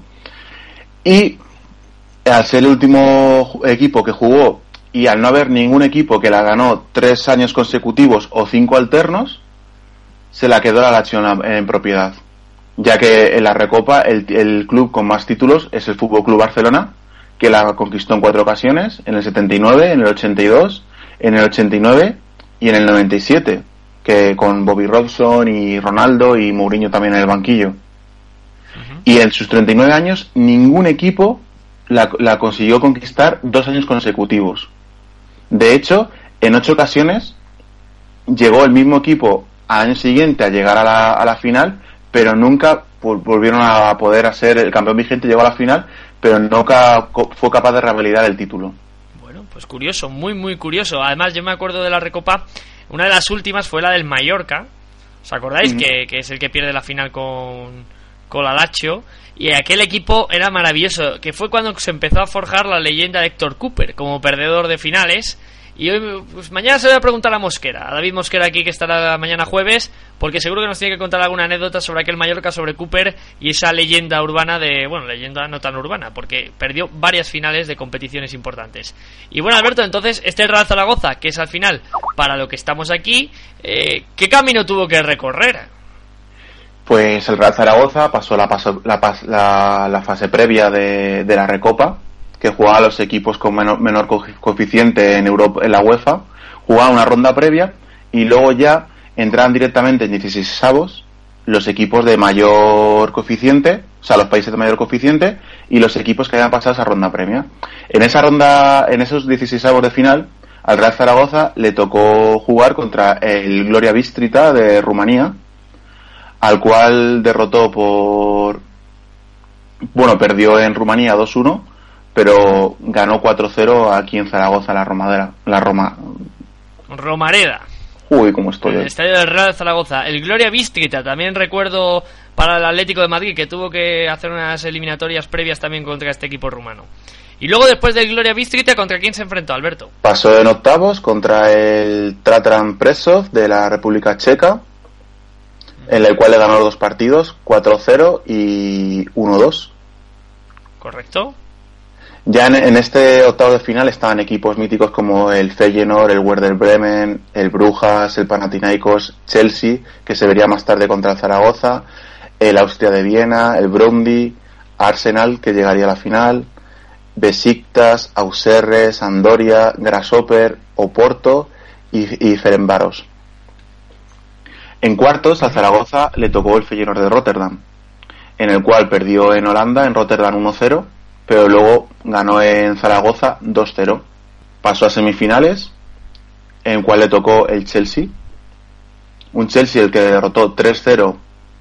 y al ser el último equipo que jugó y al no haber ningún equipo que la ganó tres años consecutivos o cinco alternos, se la quedó la Lazio en, en propiedad, ya que en la Recopa el, el club con más títulos es el Fútbol Club Barcelona, que la conquistó en cuatro ocasiones, en el setenta y nueve, en el ochenta y dos, en el ochenta y nueve y en el noventa y siete, que con Bobby Robson y Ronaldo y Mourinho también en el banquillo. Uh-huh. Y en sus treinta y nueve años ningún equipo la, la consiguió conquistar dos años consecutivos. De hecho, en ocho ocasiones llegó el mismo equipo al año siguiente a llegar a la, a la final, pero nunca volvieron a poder hacer, el campeón vigente llegó a la final, pero nunca fue capaz de revalidar el título. Bueno, pues curioso, muy muy curioso. Además, yo me acuerdo de la Recopa, una de las últimas fue la del Mallorca, ¿os acordáis? Mm. Que, que es el que pierde la final con, con la Lazio, y aquel equipo era maravilloso, que fue cuando se empezó a forjar la leyenda de Héctor Cooper como perdedor de finales. Y hoy, pues mañana se lo voy a preguntar a Mosquera, a David Mosquera aquí, que estará mañana jueves, porque seguro que nos tiene que contar alguna anécdota sobre aquel Mallorca, sobre Cooper y esa leyenda urbana de, bueno, leyenda no tan urbana, porque perdió varias finales de competiciones importantes. Y bueno, Alberto, entonces este Real Zaragoza, que es al final para lo que estamos aquí, eh, ¿qué camino tuvo que recorrer? Pues el Real Zaragoza pasó la, paso, la, la, la fase previa de, de la Recopa, que jugaba a los equipos con menor, menor coeficiente en Europa, en la UEFA, jugaba una ronda previa y luego ya entraban directamente en dieciseisavos los equipos de mayor coeficiente, o sea, los países de mayor coeficiente y los equipos que habían pasado esa ronda previa. En esa ronda, en esos dieciseisavos de final, al Real Zaragoza le tocó jugar contra el Gloria Bistrita de Rumanía, al cual derrotó por... Bueno, perdió en Rumanía dos uno, pero ganó cuatro cero aquí en Zaragoza, la Romadera, la Roma... Romareda. Uy, cómo estoy. El estadio del Real Zaragoza. El Gloria Bistrita, también recuerdo para el Atlético de Madrid, que tuvo que hacer unas eliminatorias previas también contra este equipo rumano. Y luego, después del Gloria Bistrita, ¿contra quién se enfrentó, Alberto? Pasó en octavos contra el Tatran Prešov de la República Checa, en el cual le ganó los dos partidos, cuatro cero y uno dos. ¿Correcto? Ya en, en este octavo de final estaban equipos míticos como el Feyenoord, el Werder Bremen, el Brujas, el Panathinaikos, Chelsea, que se vería más tarde contra el Zaragoza, el Austria de Viena, el Brøndby, Arsenal, que llegaría a la final, Besiktas, Auxerre, Sampdoria, Grasshopper, Oporto y, y Ferencváros. En cuartos al Zaragoza le tocó el Feyenoord de Rotterdam, en el cual perdió en Holanda, en Rotterdam uno cero, pero luego ganó en Zaragoza dos cero. Pasó a semifinales, en el cual le tocó el Chelsea, un Chelsea el que derrotó tres cero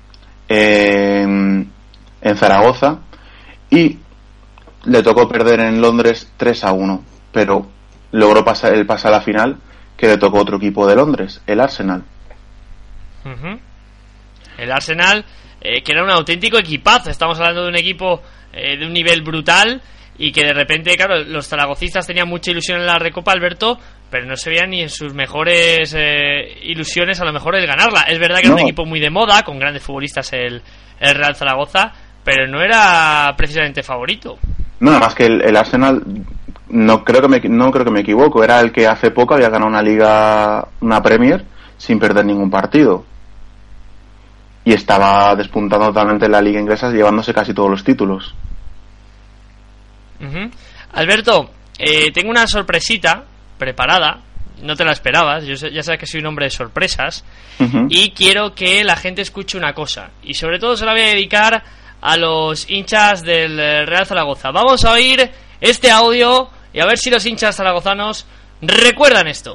en, en Zaragoza, y le tocó perder en Londres tres a uno, pero logró pasar el pasar a la final, que le tocó otro equipo de Londres, el Arsenal. Uh-huh. El Arsenal, eh, que era un auténtico equipazo. Estamos hablando de un equipo eh, de un nivel brutal, y que de repente, claro, los zaragocistas tenían mucha ilusión en la Recopa, Alberto, pero no se veían ni en sus mejores eh, ilusiones a lo mejor el ganarla. Es verdad que no. Era un equipo muy de moda, con grandes futbolistas, el, el Real Zaragoza, pero no era precisamente favorito. No, nada más que el, el Arsenal, no creo que me no creo que me equivoco, era el que hace poco había ganado una liga, una Premier, sin perder ningún partido, y estaba despuntando totalmente en la liga inglesa, llevándose casi todos los títulos. Uh-huh. Alberto, eh, tengo una sorpresita preparada, no te la esperabas, yo sé, ya sabes que soy un hombre de sorpresas, uh-huh. y quiero que la gente escuche una cosa, y sobre todo se la voy a dedicar a los hinchas del Real Zaragoza. Vamos a oír este audio y a ver si los hinchas zaragozanos recuerdan esto.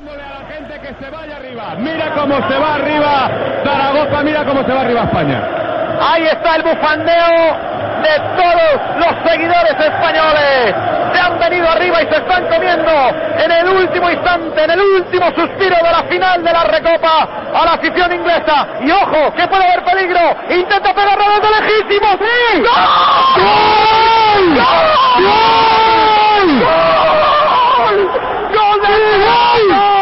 Mira cómo se va arriba Zaragoza, mira cómo se va arriba España. Ahí está el bufandeo de todos los seguidores españoles. Se han venido arriba y se están comiendo en el último instante, en el último suspiro de la final de la Recopa a la afición inglesa. Y ojo, que puede haber peligro. Intenta pegar de lejísimo. ¡Sí! ¡Gol! ¡Gol! ¡Gol! ¡Gol! ¡Gol de Zaragoza!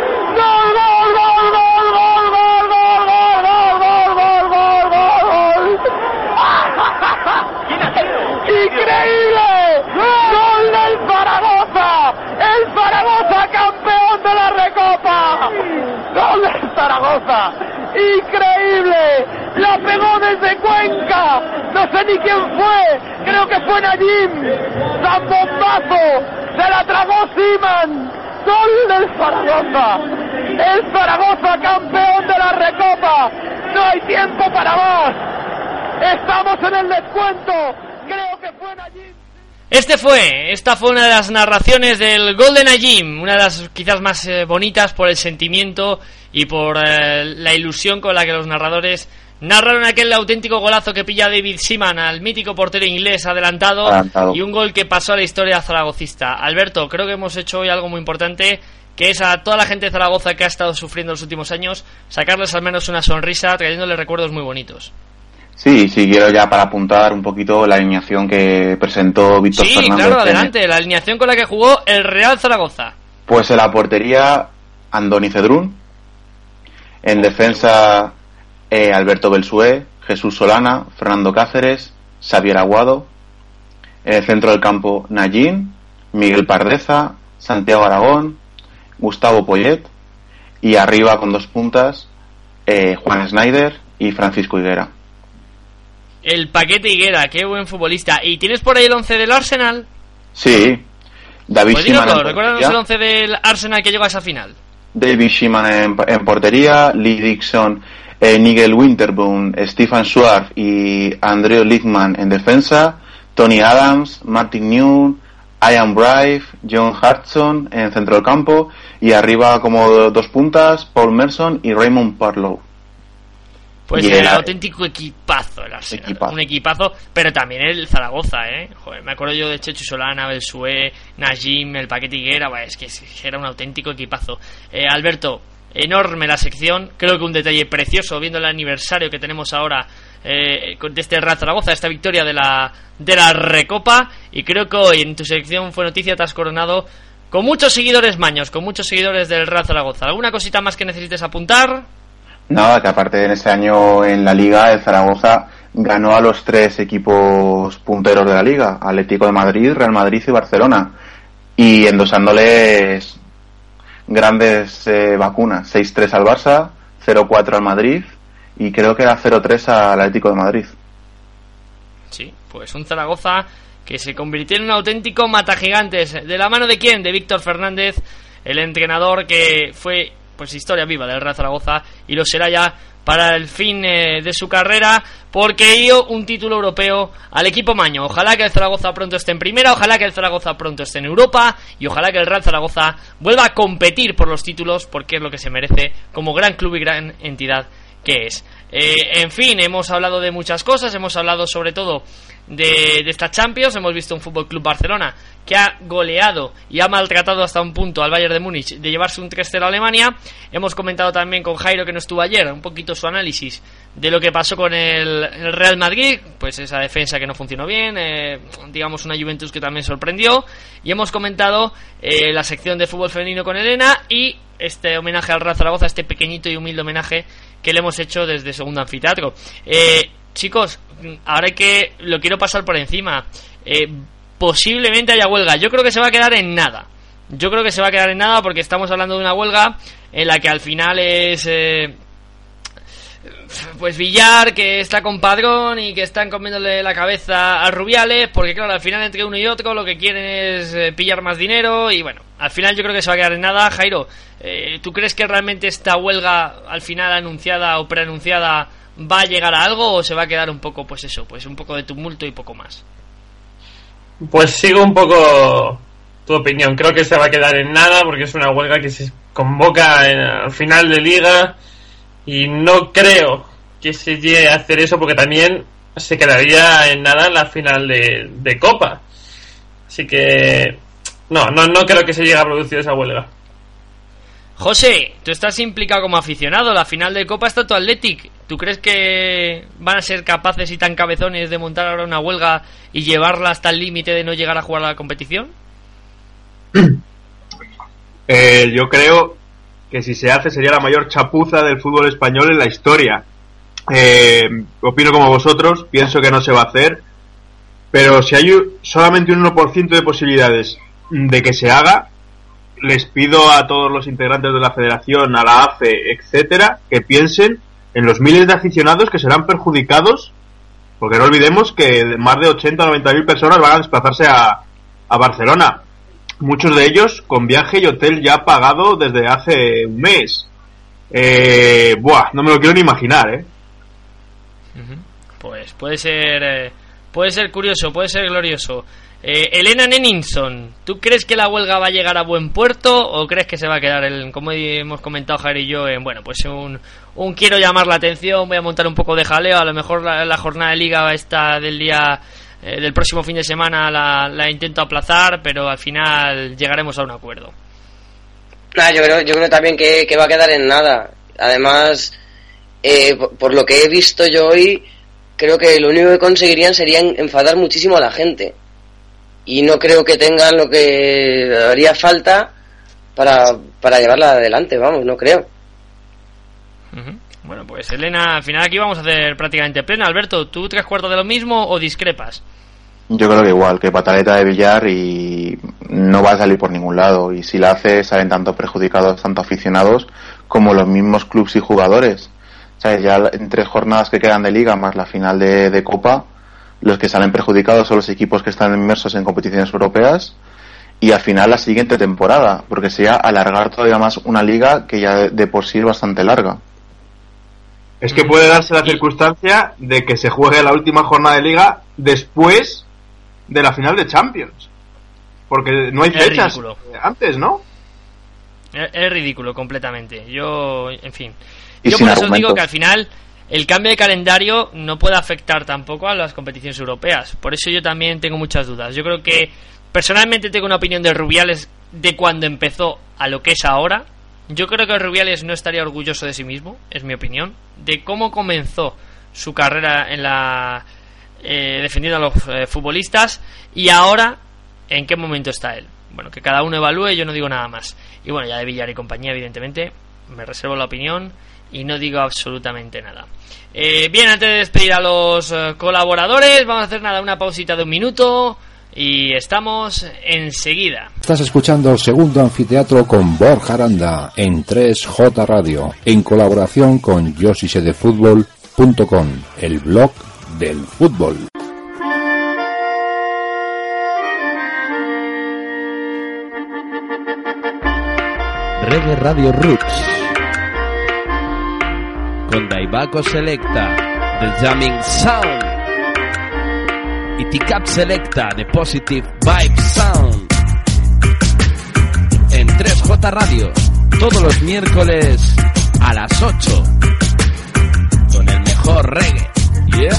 ¡Increíble! ¡Gol del Zaragoza! ¡El Zaragoza campeón de la Recopa! ¡Gol del Zaragoza! ¡Increíble! ¡La pegó desde Cuenca! No sé ni quién fue. Creo que fue Najim. ¡Zambombazo! ¡Se la tragó Siman! ¡Gol del Zaragoza! ¡El Zaragoza campeón de la Recopa! ¡No hay tiempo para más! ¡Estamos en el descuento! Creo que fue Najim. Este fue, esta fue una de las narraciones del gol de Najim, una de las quizás más eh, bonitas por el sentimiento y por eh, la ilusión con la que los narradores narraron aquel auténtico golazo que pilla David Seaman al mítico portero inglés adelantado, adelantado y un gol que pasó a la historia zaragocista. Alberto, creo que hemos hecho hoy algo muy importante, que es a toda la gente de Zaragoza que ha estado sufriendo los últimos años, sacarles al menos una sonrisa, trayéndoles recuerdos muy bonitos. Sí, sí, quiero ya para apuntar un poquito la alineación que presentó Víctor sí, Fernández. Sí, claro, adelante, la alineación con la que jugó el Real Zaragoza. Pues en la portería, Andoni Cedrún. En defensa, eh, Alberto Belsué, Jesús Solana, Fernando Cáceres, Xavier Aguado. En el centro del campo, Najim, Miguel Pardeza, Santiago Aragón, Gustavo Poyet. Y arriba, con dos puntas, eh, Juan Snyder y Francisco Higuera. El Paquete Higuera, qué buen futbolista. ¿Y tienes por ahí el once del Arsenal? Sí. David pues Seaman. Recuérdanos el once del Arsenal que llegó a esa final. David Seaman en, en portería, Lee Dixon, eh, Nigel Winterbourne, Stefan Schwarz y Andreu Lichtman en defensa, Tony Adams, Martin New, Ian Bright, John Hudson en centro del campo y arriba como dos puntas, Paul Merson y Raymond Parlow. Pues el auténtico equipazo el Arsenal, equipazo. Un equipazo, pero también el Zaragoza, ¿eh? Joder, me acuerdo yo de Chechu Solana, Belsué, Najim, el Paquete Higuera, bah, es que era un auténtico equipazo. Eh, Alberto, enorme la sección, creo que un detalle precioso, viendo el aniversario que tenemos ahora eh, de este Real Zaragoza, esta victoria de la, de la Recopa, y creo que hoy en tu sección Fue Noticia te has coronado con muchos seguidores maños, con muchos seguidores del Real Zaragoza. ¿Alguna cosita más que necesites apuntar? Nada, que aparte en ese año en la Liga el Zaragoza ganó a los tres equipos punteros de la Liga, Atlético de Madrid, Real Madrid y Barcelona, y endosándoles grandes eh, vacunas, seis tres al Barça, cero cuatro al Madrid y creo que era cero tres al Atlético de Madrid. Sí, pues un Zaragoza que se convirtió en un auténtico matagigantes. ¿De la mano de quién? De Víctor Fernández, el entrenador que fue pues historia viva del Real Zaragoza y lo será ya para el fin eh, de su carrera, porque dio un título europeo al equipo maño. Ojalá que el Zaragoza pronto esté en primera, ojalá que el Zaragoza pronto esté en Europa y ojalá que el Real Zaragoza vuelva a competir por los títulos, porque es lo que se merece como gran club y gran entidad que es. Eh, en fin, hemos hablado de muchas cosas, hemos hablado sobre todo de, de esta Champions, hemos visto un Fútbol Club Barcelona que ha goleado y ha maltratado hasta un punto al Bayern de Múnich de llevarse un tres cero a Alemania. Hemos comentado también con Jairo, que no estuvo ayer, un poquito su análisis de lo que pasó con el, el Real Madrid, pues esa defensa que no funcionó bien, eh, digamos una Juventus que también sorprendió, y hemos comentado eh, la sección de fútbol femenino con Elena y este homenaje al Real Zaragoza, este pequeñito y humilde homenaje que le hemos hecho desde Segundo Anfiteatro. Eh, chicos, ahora hay que lo quiero pasar por encima. Eh, posiblemente haya huelga. Yo creo que se va a quedar en nada. Yo creo que se va a quedar en nada porque estamos hablando de una huelga en la que al final es... Eh, pues Villar, que está con Padrón y que están comiéndole la cabeza a Rubiales, porque claro, al final entre uno y otro lo que quieren es eh, pillar más dinero y bueno, al final yo creo que se va a quedar en nada. Jairo, eh, ¿tú crees que realmente esta huelga al final anunciada o preanunciada va a llegar a algo o se va a quedar un poco, pues eso, pues un poco de tumulto y poco más? Pues sigo un poco tu opinión, creo que se va a quedar en nada porque es una huelga que se convoca en, al final de liga y no creo que se llegue a hacer eso porque también se quedaría en nada en la final de, de Copa, así que no, no, no creo que se llegue a producir esa huelga. José, tú estás implicado como aficionado, la final de Copa está tu Athletic. ¿Tú crees que van a ser capaces y tan cabezones de montar ahora una huelga y llevarla hasta el límite de no llegar a jugar a la competición? Eh, yo creo que si se hace sería la mayor chapuza del fútbol español en la historia. Eh, opino como vosotros, pienso que no se va a hacer, pero si hay solamente un uno por ciento de posibilidades de que se haga, les pido a todos los integrantes de la federación, a la A F E, etcétera, que piensen en los miles de aficionados que serán perjudicados, porque no olvidemos que más de ochenta o noventa mil personas van a desplazarse a, a Barcelona, muchos de ellos con viaje y hotel ya pagado desde hace un mes. Eh, buah, no me lo quiero ni imaginar, ¿eh? Pues puede ser, eh, puede ser curioso, puede ser glorioso. Eh, Elena Nenninson, ¿tú crees que la huelga va a llegar a buen puerto o crees que se va a quedar, el, como hemos comentado Jairo y yo, en bueno, pues un, un quiero llamar la atención, voy a montar un poco de jaleo, a lo mejor la, la jornada de liga esta del día eh, del próximo fin de semana la, la intento aplazar, pero al final llegaremos a un acuerdo? Nah, yo creo, yo creo también que, que va a quedar en nada. Además, eh, por, por lo que he visto yo hoy, creo que lo único que conseguirían sería enfadar muchísimo a la gente. Y no creo que tengan lo que haría falta para, para llevarla adelante, vamos, no creo. Uh-huh. Bueno, pues Elena, al final aquí vamos a hacer prácticamente plena. Alberto, ¿tú tres cuartos de lo mismo o discrepas? Yo creo que igual, que pataleta de billar y no va a salir por ningún lado. Y si la hace, salen tanto perjudicados, tanto aficionados, como los mismos clubes y jugadores. O sea, ya en tres jornadas que quedan de liga, más la final de, de Copa, los que salen perjudicados son los equipos que están inmersos en competiciones europeas y al final la siguiente temporada, porque sería alargar todavía más una liga que ya de, de por sí es bastante larga. Es que puede darse la circunstancia de que se juegue la última jornada de liga después de la final de Champions, porque no hay es fechas ridículo. Antes, ¿no? Es, es ridículo completamente. Yo, en fin, y yo sin por eso argumentos. digo que al final el cambio de calendario no puede afectar tampoco a las competiciones europeas. Por eso yo también tengo muchas dudas. Yo creo que personalmente tengo una opinión de Rubiales de cuando empezó a lo que es ahora. Yo creo que Rubiales no estaría orgulloso de sí mismo, es mi opinión, de cómo comenzó su carrera en la eh, defendiendo a los eh, futbolistas y ahora en qué momento está él. Bueno, que cada uno evalúe, yo no digo nada más. Y bueno, ya de Villar y compañía, evidentemente, me reservo la opinión y no digo absolutamente nada. Eh, bien, antes de despedir a los eh, colaboradores, vamos a hacer nada, una pausita de un minuto y estamos enseguida. Estás escuchando Segundo Anfiteatro con Borja Aranda en tres J Radio, en colaboración con yo si sé de fútbol punto com, el blog del fútbol. Reggae Radio Roots con Daibaco Selecta The Jamming Sound y T-Cap Selecta The Positive Vibe Sound en tres J Radio todos los miércoles a las ocho con el mejor reggae. Yeah.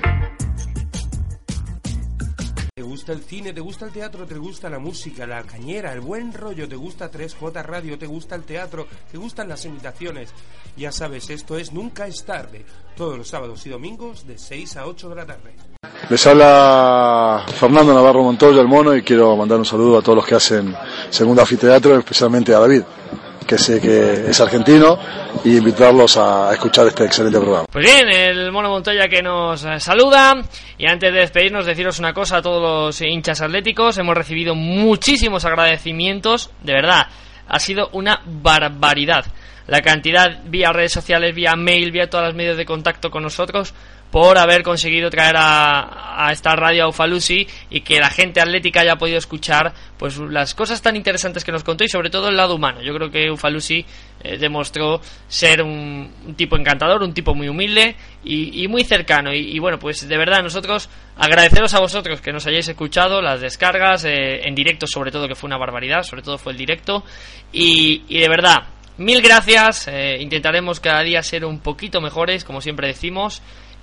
¿Te gusta el cine? ¿Te gusta el teatro? ¿Te gusta la música, la cañera, el buen rollo? ¿Te gusta tres J Radio? ¿Te gusta el teatro? ¿Te gustan las imitaciones? Ya sabes, esto es Nunca es Tarde, todos los sábados y domingos de seis a ocho de la tarde. Les habla Fernando Navarro Montoya, el Mono, y quiero mandar un saludo a todos los que hacen Segundo Anfiteatro, especialmente a David, que sé que es argentino, y invitarlos a escuchar este excelente programa. Pues bien, el Mono Montoya que nos eh, saluda. Y antes de despedirnos, deciros una cosa a todos los hinchas atléticos. Hemos recibido muchísimos agradecimientos, de verdad, ha sido una barbaridad. La cantidad vía redes sociales, vía mail, vía todos los medios de contacto con nosotros por haber conseguido traer a, a esta radio a Ufalusi y que la gente atlética haya podido escuchar pues las cosas tan interesantes que nos contó y sobre todo el lado humano. Yo creo que Ufalusi eh, demostró ser un, un tipo encantador, un tipo muy humilde y, y muy cercano y, y bueno, pues de verdad nosotros agradeceros a vosotros que nos hayáis escuchado, las descargas eh, en directo sobre todo, que fue una barbaridad, sobre todo fue el directo y, y de verdad mil gracias, eh, intentaremos cada día ser un poquito mejores, como siempre decimos.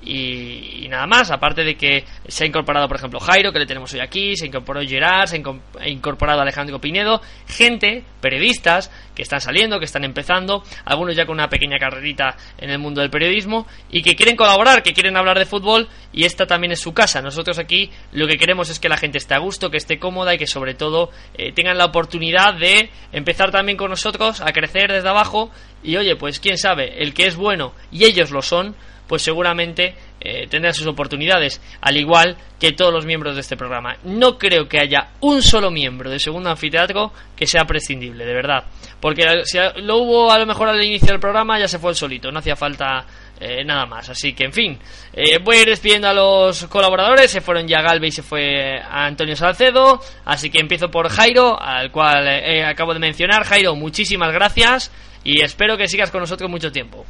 Y, y nada más, aparte de que se ha incorporado por ejemplo Jairo, que le tenemos hoy aquí, se incorporó Gerard, se ha incorporado Alejandro Pinedo, gente, periodistas que están saliendo, que están empezando, algunos ya con una pequeña carrerita en el mundo del periodismo y que quieren colaborar, que quieren hablar de fútbol y esta también es su casa. Nosotros aquí lo que queremos es que la gente esté a gusto, que esté cómoda y que sobre todo eh, tengan la oportunidad de empezar también con nosotros a crecer desde abajo y oye, pues quién sabe, el que es bueno y ellos lo son, pues seguramente eh, tendrá sus oportunidades, al igual que todos los miembros de este programa. No creo que haya un solo miembro de Segundo Anfiteatro que sea prescindible, de verdad, porque si lo hubo a lo mejor al inicio del programa ya se fue el solito, no hacía falta eh, nada más, así que en fin, eh, voy a ir despidiendo a los colaboradores. Se fueron ya Galve y se fue a Antonio Salcedo, así que empiezo por Jairo, al cual eh, acabo de mencionar. Jairo, muchísimas gracias y espero que sigas con nosotros mucho tiempo.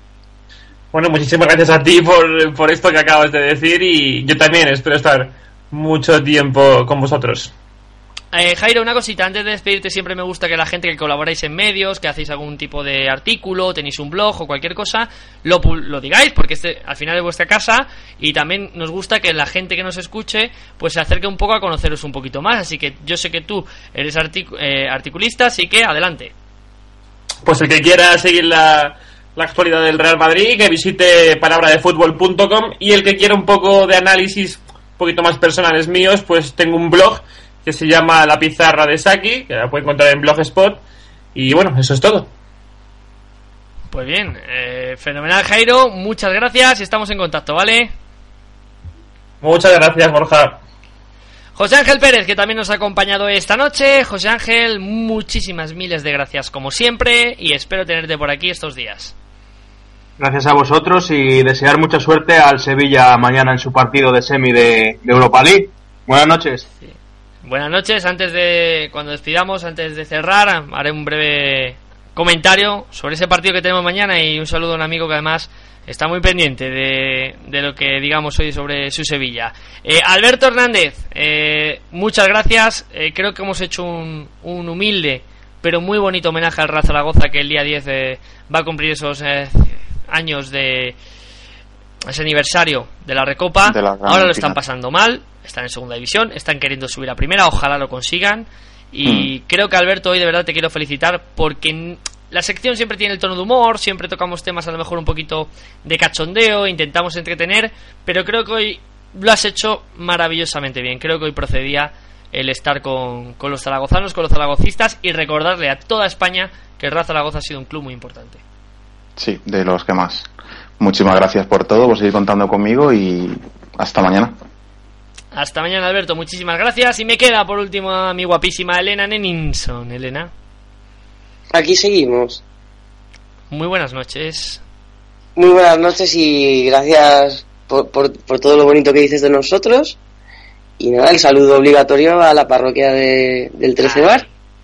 Bueno, muchísimas gracias a ti por, por esto que acabas de decir y yo también espero estar mucho tiempo con vosotros. Eh, Jairo, una cosita, antes de despedirte siempre me gusta que la gente que colaboráis en medios, que hacéis algún tipo de artículo, tenéis un blog o cualquier cosa, lo, lo digáis porque este al final es vuestra casa y también nos gusta que la gente que nos escuche pues se acerque un poco a conoceros un poquito más, así que yo sé que tú eres artic- eh, articulista, así que adelante. Pues el que quiera seguir la... la actualidad del Real Madrid, que visite palabra de fútbol punto com y el que quiera un poco de análisis un poquito más personales míos, pues tengo un blog que se llama La Pizarra de Saki, que la puede encontrar en Blogspot y bueno, eso es todo. Pues bien, eh, fenomenal Jairo, muchas gracias y estamos en contacto, ¿vale? Muchas gracias, Borja. José Ángel Pérez, que también nos ha acompañado esta noche. José Ángel, muchísimas miles de gracias como siempre y espero tenerte por aquí estos días. Gracias a vosotros y desear mucha suerte al Sevilla mañana en su partido de semi de, de Europa League. Buenas noches. Sí. Buenas noches. Antes de, cuando despidamos, antes de cerrar, haré un breve comentario sobre ese partido que tenemos mañana y un saludo a un amigo que además está muy pendiente de, de lo que digamos hoy sobre su Sevilla. eh, Alberto Hernández, eh, muchas gracias. eh, Creo que hemos hecho un, un humilde pero muy bonito homenaje al Real Zaragoza, que el día diez eh, va a cumplir esos eh, años de ese aniversario de la Recopa. De la Ahora lo están pasando mal, están en segunda división, están queriendo subir a primera, ojalá lo consigan. Y mm. creo que Alberto, hoy de verdad te quiero felicitar porque la sección siempre tiene el tono de humor, siempre tocamos temas a lo mejor un poquito de cachondeo, intentamos entretener, pero creo que hoy lo has hecho maravillosamente bien. Creo que hoy procedía el estar con, con los zaragozanos, con los zaragocistas y recordarle a toda España que el Real Zaragoza ha sido un club muy importante. Sí, de los que más. Muchísimas gracias por todo, por seguir contando conmigo y hasta mañana. Hasta mañana, Alberto, muchísimas gracias. Y me queda por último a mi guapísima Elena Neninson. Elena, aquí seguimos. Muy buenas noches. Muy buenas noches y gracias por, por, por todo lo bonito que dices de nosotros. Y nada, el saludo obligatorio a la parroquia de, del trece Bar.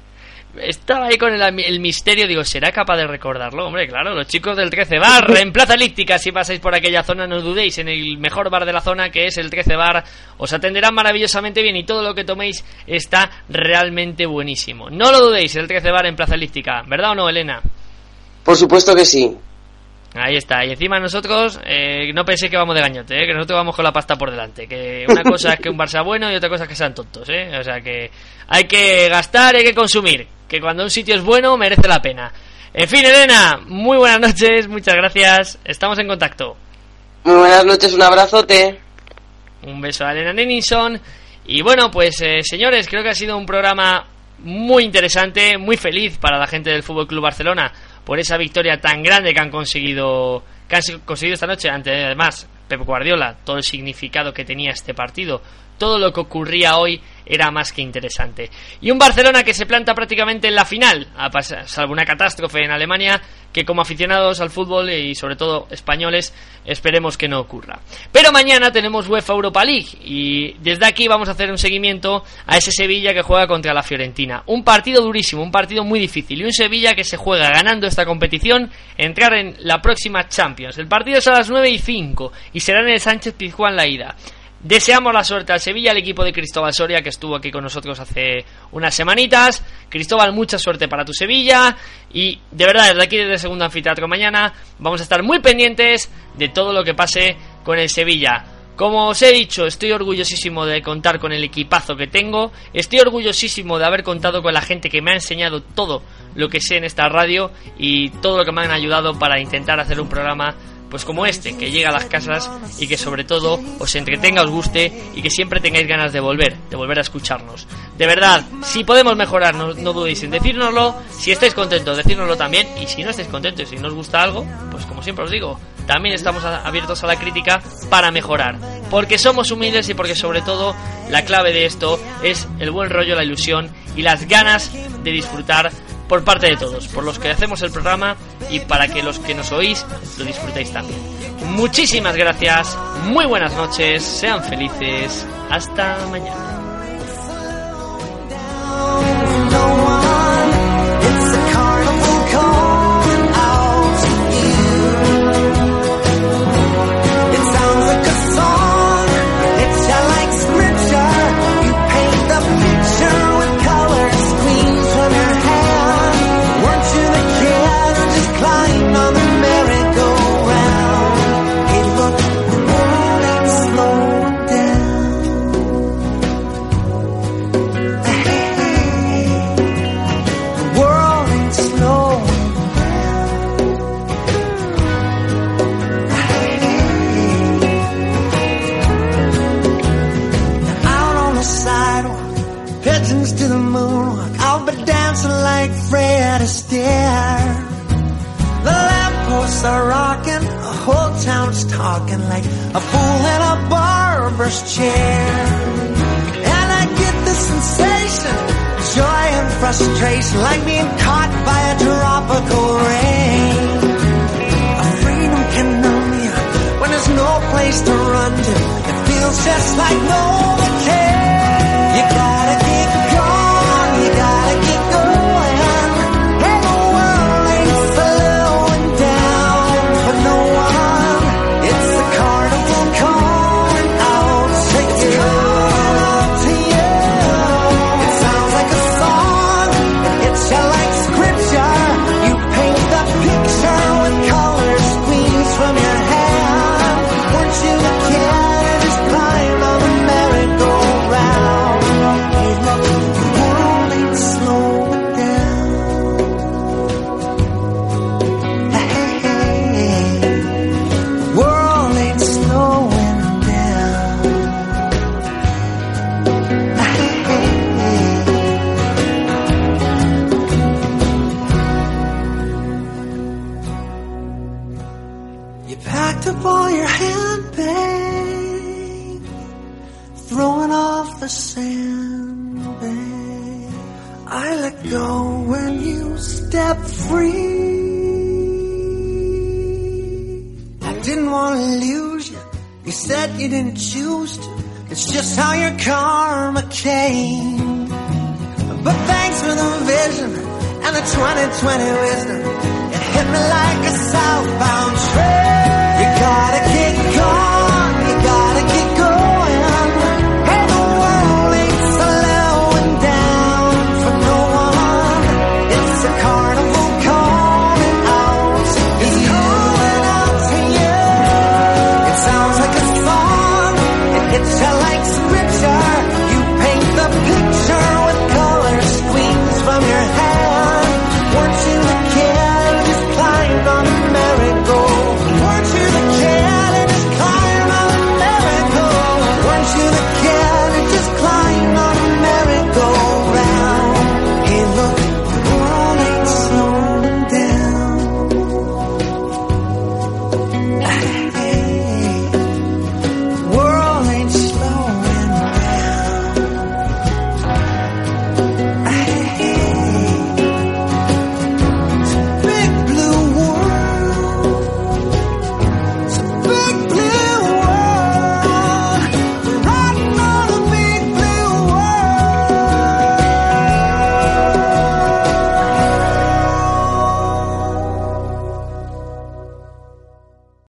Estaba ahí con el, el misterio, digo, ¿será capaz de recordarlo? Hombre, claro, los chicos del trece Bar, en Plaza Elíptica, si pasáis por aquella zona, no dudéis, en el mejor bar de la zona, que es el trece Bar, os atenderán maravillosamente bien y todo lo que toméis está realmente buenísimo. No lo dudéis, el trece Bar en Plaza Elíptica, ¿verdad o no, Elena? Por supuesto que sí. Ahí está, y encima nosotros eh, no penséis que vamos de gañote, ¿eh? Que nosotros vamos con la pasta por delante, que una cosa es que un Bar sea bueno y otra cosa es que sean tontos, ¿eh? O sea que hay que gastar y hay que consumir, que cuando un sitio es bueno merece la pena. En fin, Elena, muy buenas noches, muchas gracias, estamos en contacto. Muy buenas noches, un abrazote. Un beso a Elena Neninson. Y bueno, pues eh, señores, creo que ha sido un programa muy interesante, muy feliz para la gente del F C Barcelona por esa victoria tan grande que han conseguido que han conseguido esta noche ante, además, Pep Guardiola, todo el significado que tenía este partido, todo lo que ocurría hoy era más que interesante. Y un Barcelona que se planta prácticamente en la final, a pasar, salvo una catástrofe en Alemania, que como aficionados al fútbol y sobre todo españoles esperemos que no ocurra. Pero mañana tenemos UEFA Europa League y desde aquí vamos a hacer un seguimiento a ese Sevilla que juega contra la Fiorentina. Un partido durísimo, un partido muy difícil y un Sevilla que se juega ganando esta competición entrar en la próxima Champions. El partido es a las nueve y cinco y será en el Sánchez Pizjuán la ida. Deseamos la suerte al Sevilla, al equipo de Cristóbal Soria, que estuvo aquí con nosotros hace unas semanitas. Cristóbal, mucha suerte para tu Sevilla. Y de verdad, desde aquí, desde el Segundo Anfiteatro mañana, vamos a estar muy pendientes de todo lo que pase con el Sevilla. Como os he dicho, estoy orgullosísimo de contar con el equipazo que tengo. Estoy orgullosísimo de haber contado con la gente que me ha enseñado todo lo que sé en esta radio y todo lo que me han ayudado para intentar hacer un programa pues como este, que llega a las casas y que sobre todo os entretenga, os guste y que siempre tengáis ganas de volver, de volver a escucharnos. De verdad, si podemos mejorar, no, no dudéis en decírnoslo. Si estáis contentos, decírnoslo también. Y si no estáis contentos y si no os gusta algo, pues como siempre os digo, también estamos a, abiertos a la crítica para mejorar. Porque somos humildes y porque sobre todo la clave de esto es el buen rollo, la ilusión y las ganas de disfrutar por parte de todos, por los que hacemos el programa y para que los que nos oís lo disfrutéis también. Muchísimas gracias, muy buenas noches, sean felices, hasta mañana. To the moonwalk, I'll be dancing like Fred Astaire. The lampposts are rocking, the whole town's talking like a fool in a barber's chair. And I get the sensation, joy and frustration, like being caught by a tropical rain. A freedom can numb you when there's no place to run to. It feels just like Novocaine. You gotta keep going, you gotta keep going. Hey, the world ain't slowing down for no one. It's the carnival calling out to you. Out to you. It sounds like a song, it hits you like scripture. You paint the picture with color squeeze from your hand. Weren't you the kid who's climbed on the merry-go-round? Up all your handbags, throwing off the sandbag. I let go when you step free. I didn't want to lose you. You said you didn't choose to. It's just how your karma came. But thanks for the vision and the twenty twenty wisdom. It hit me like a southbound train.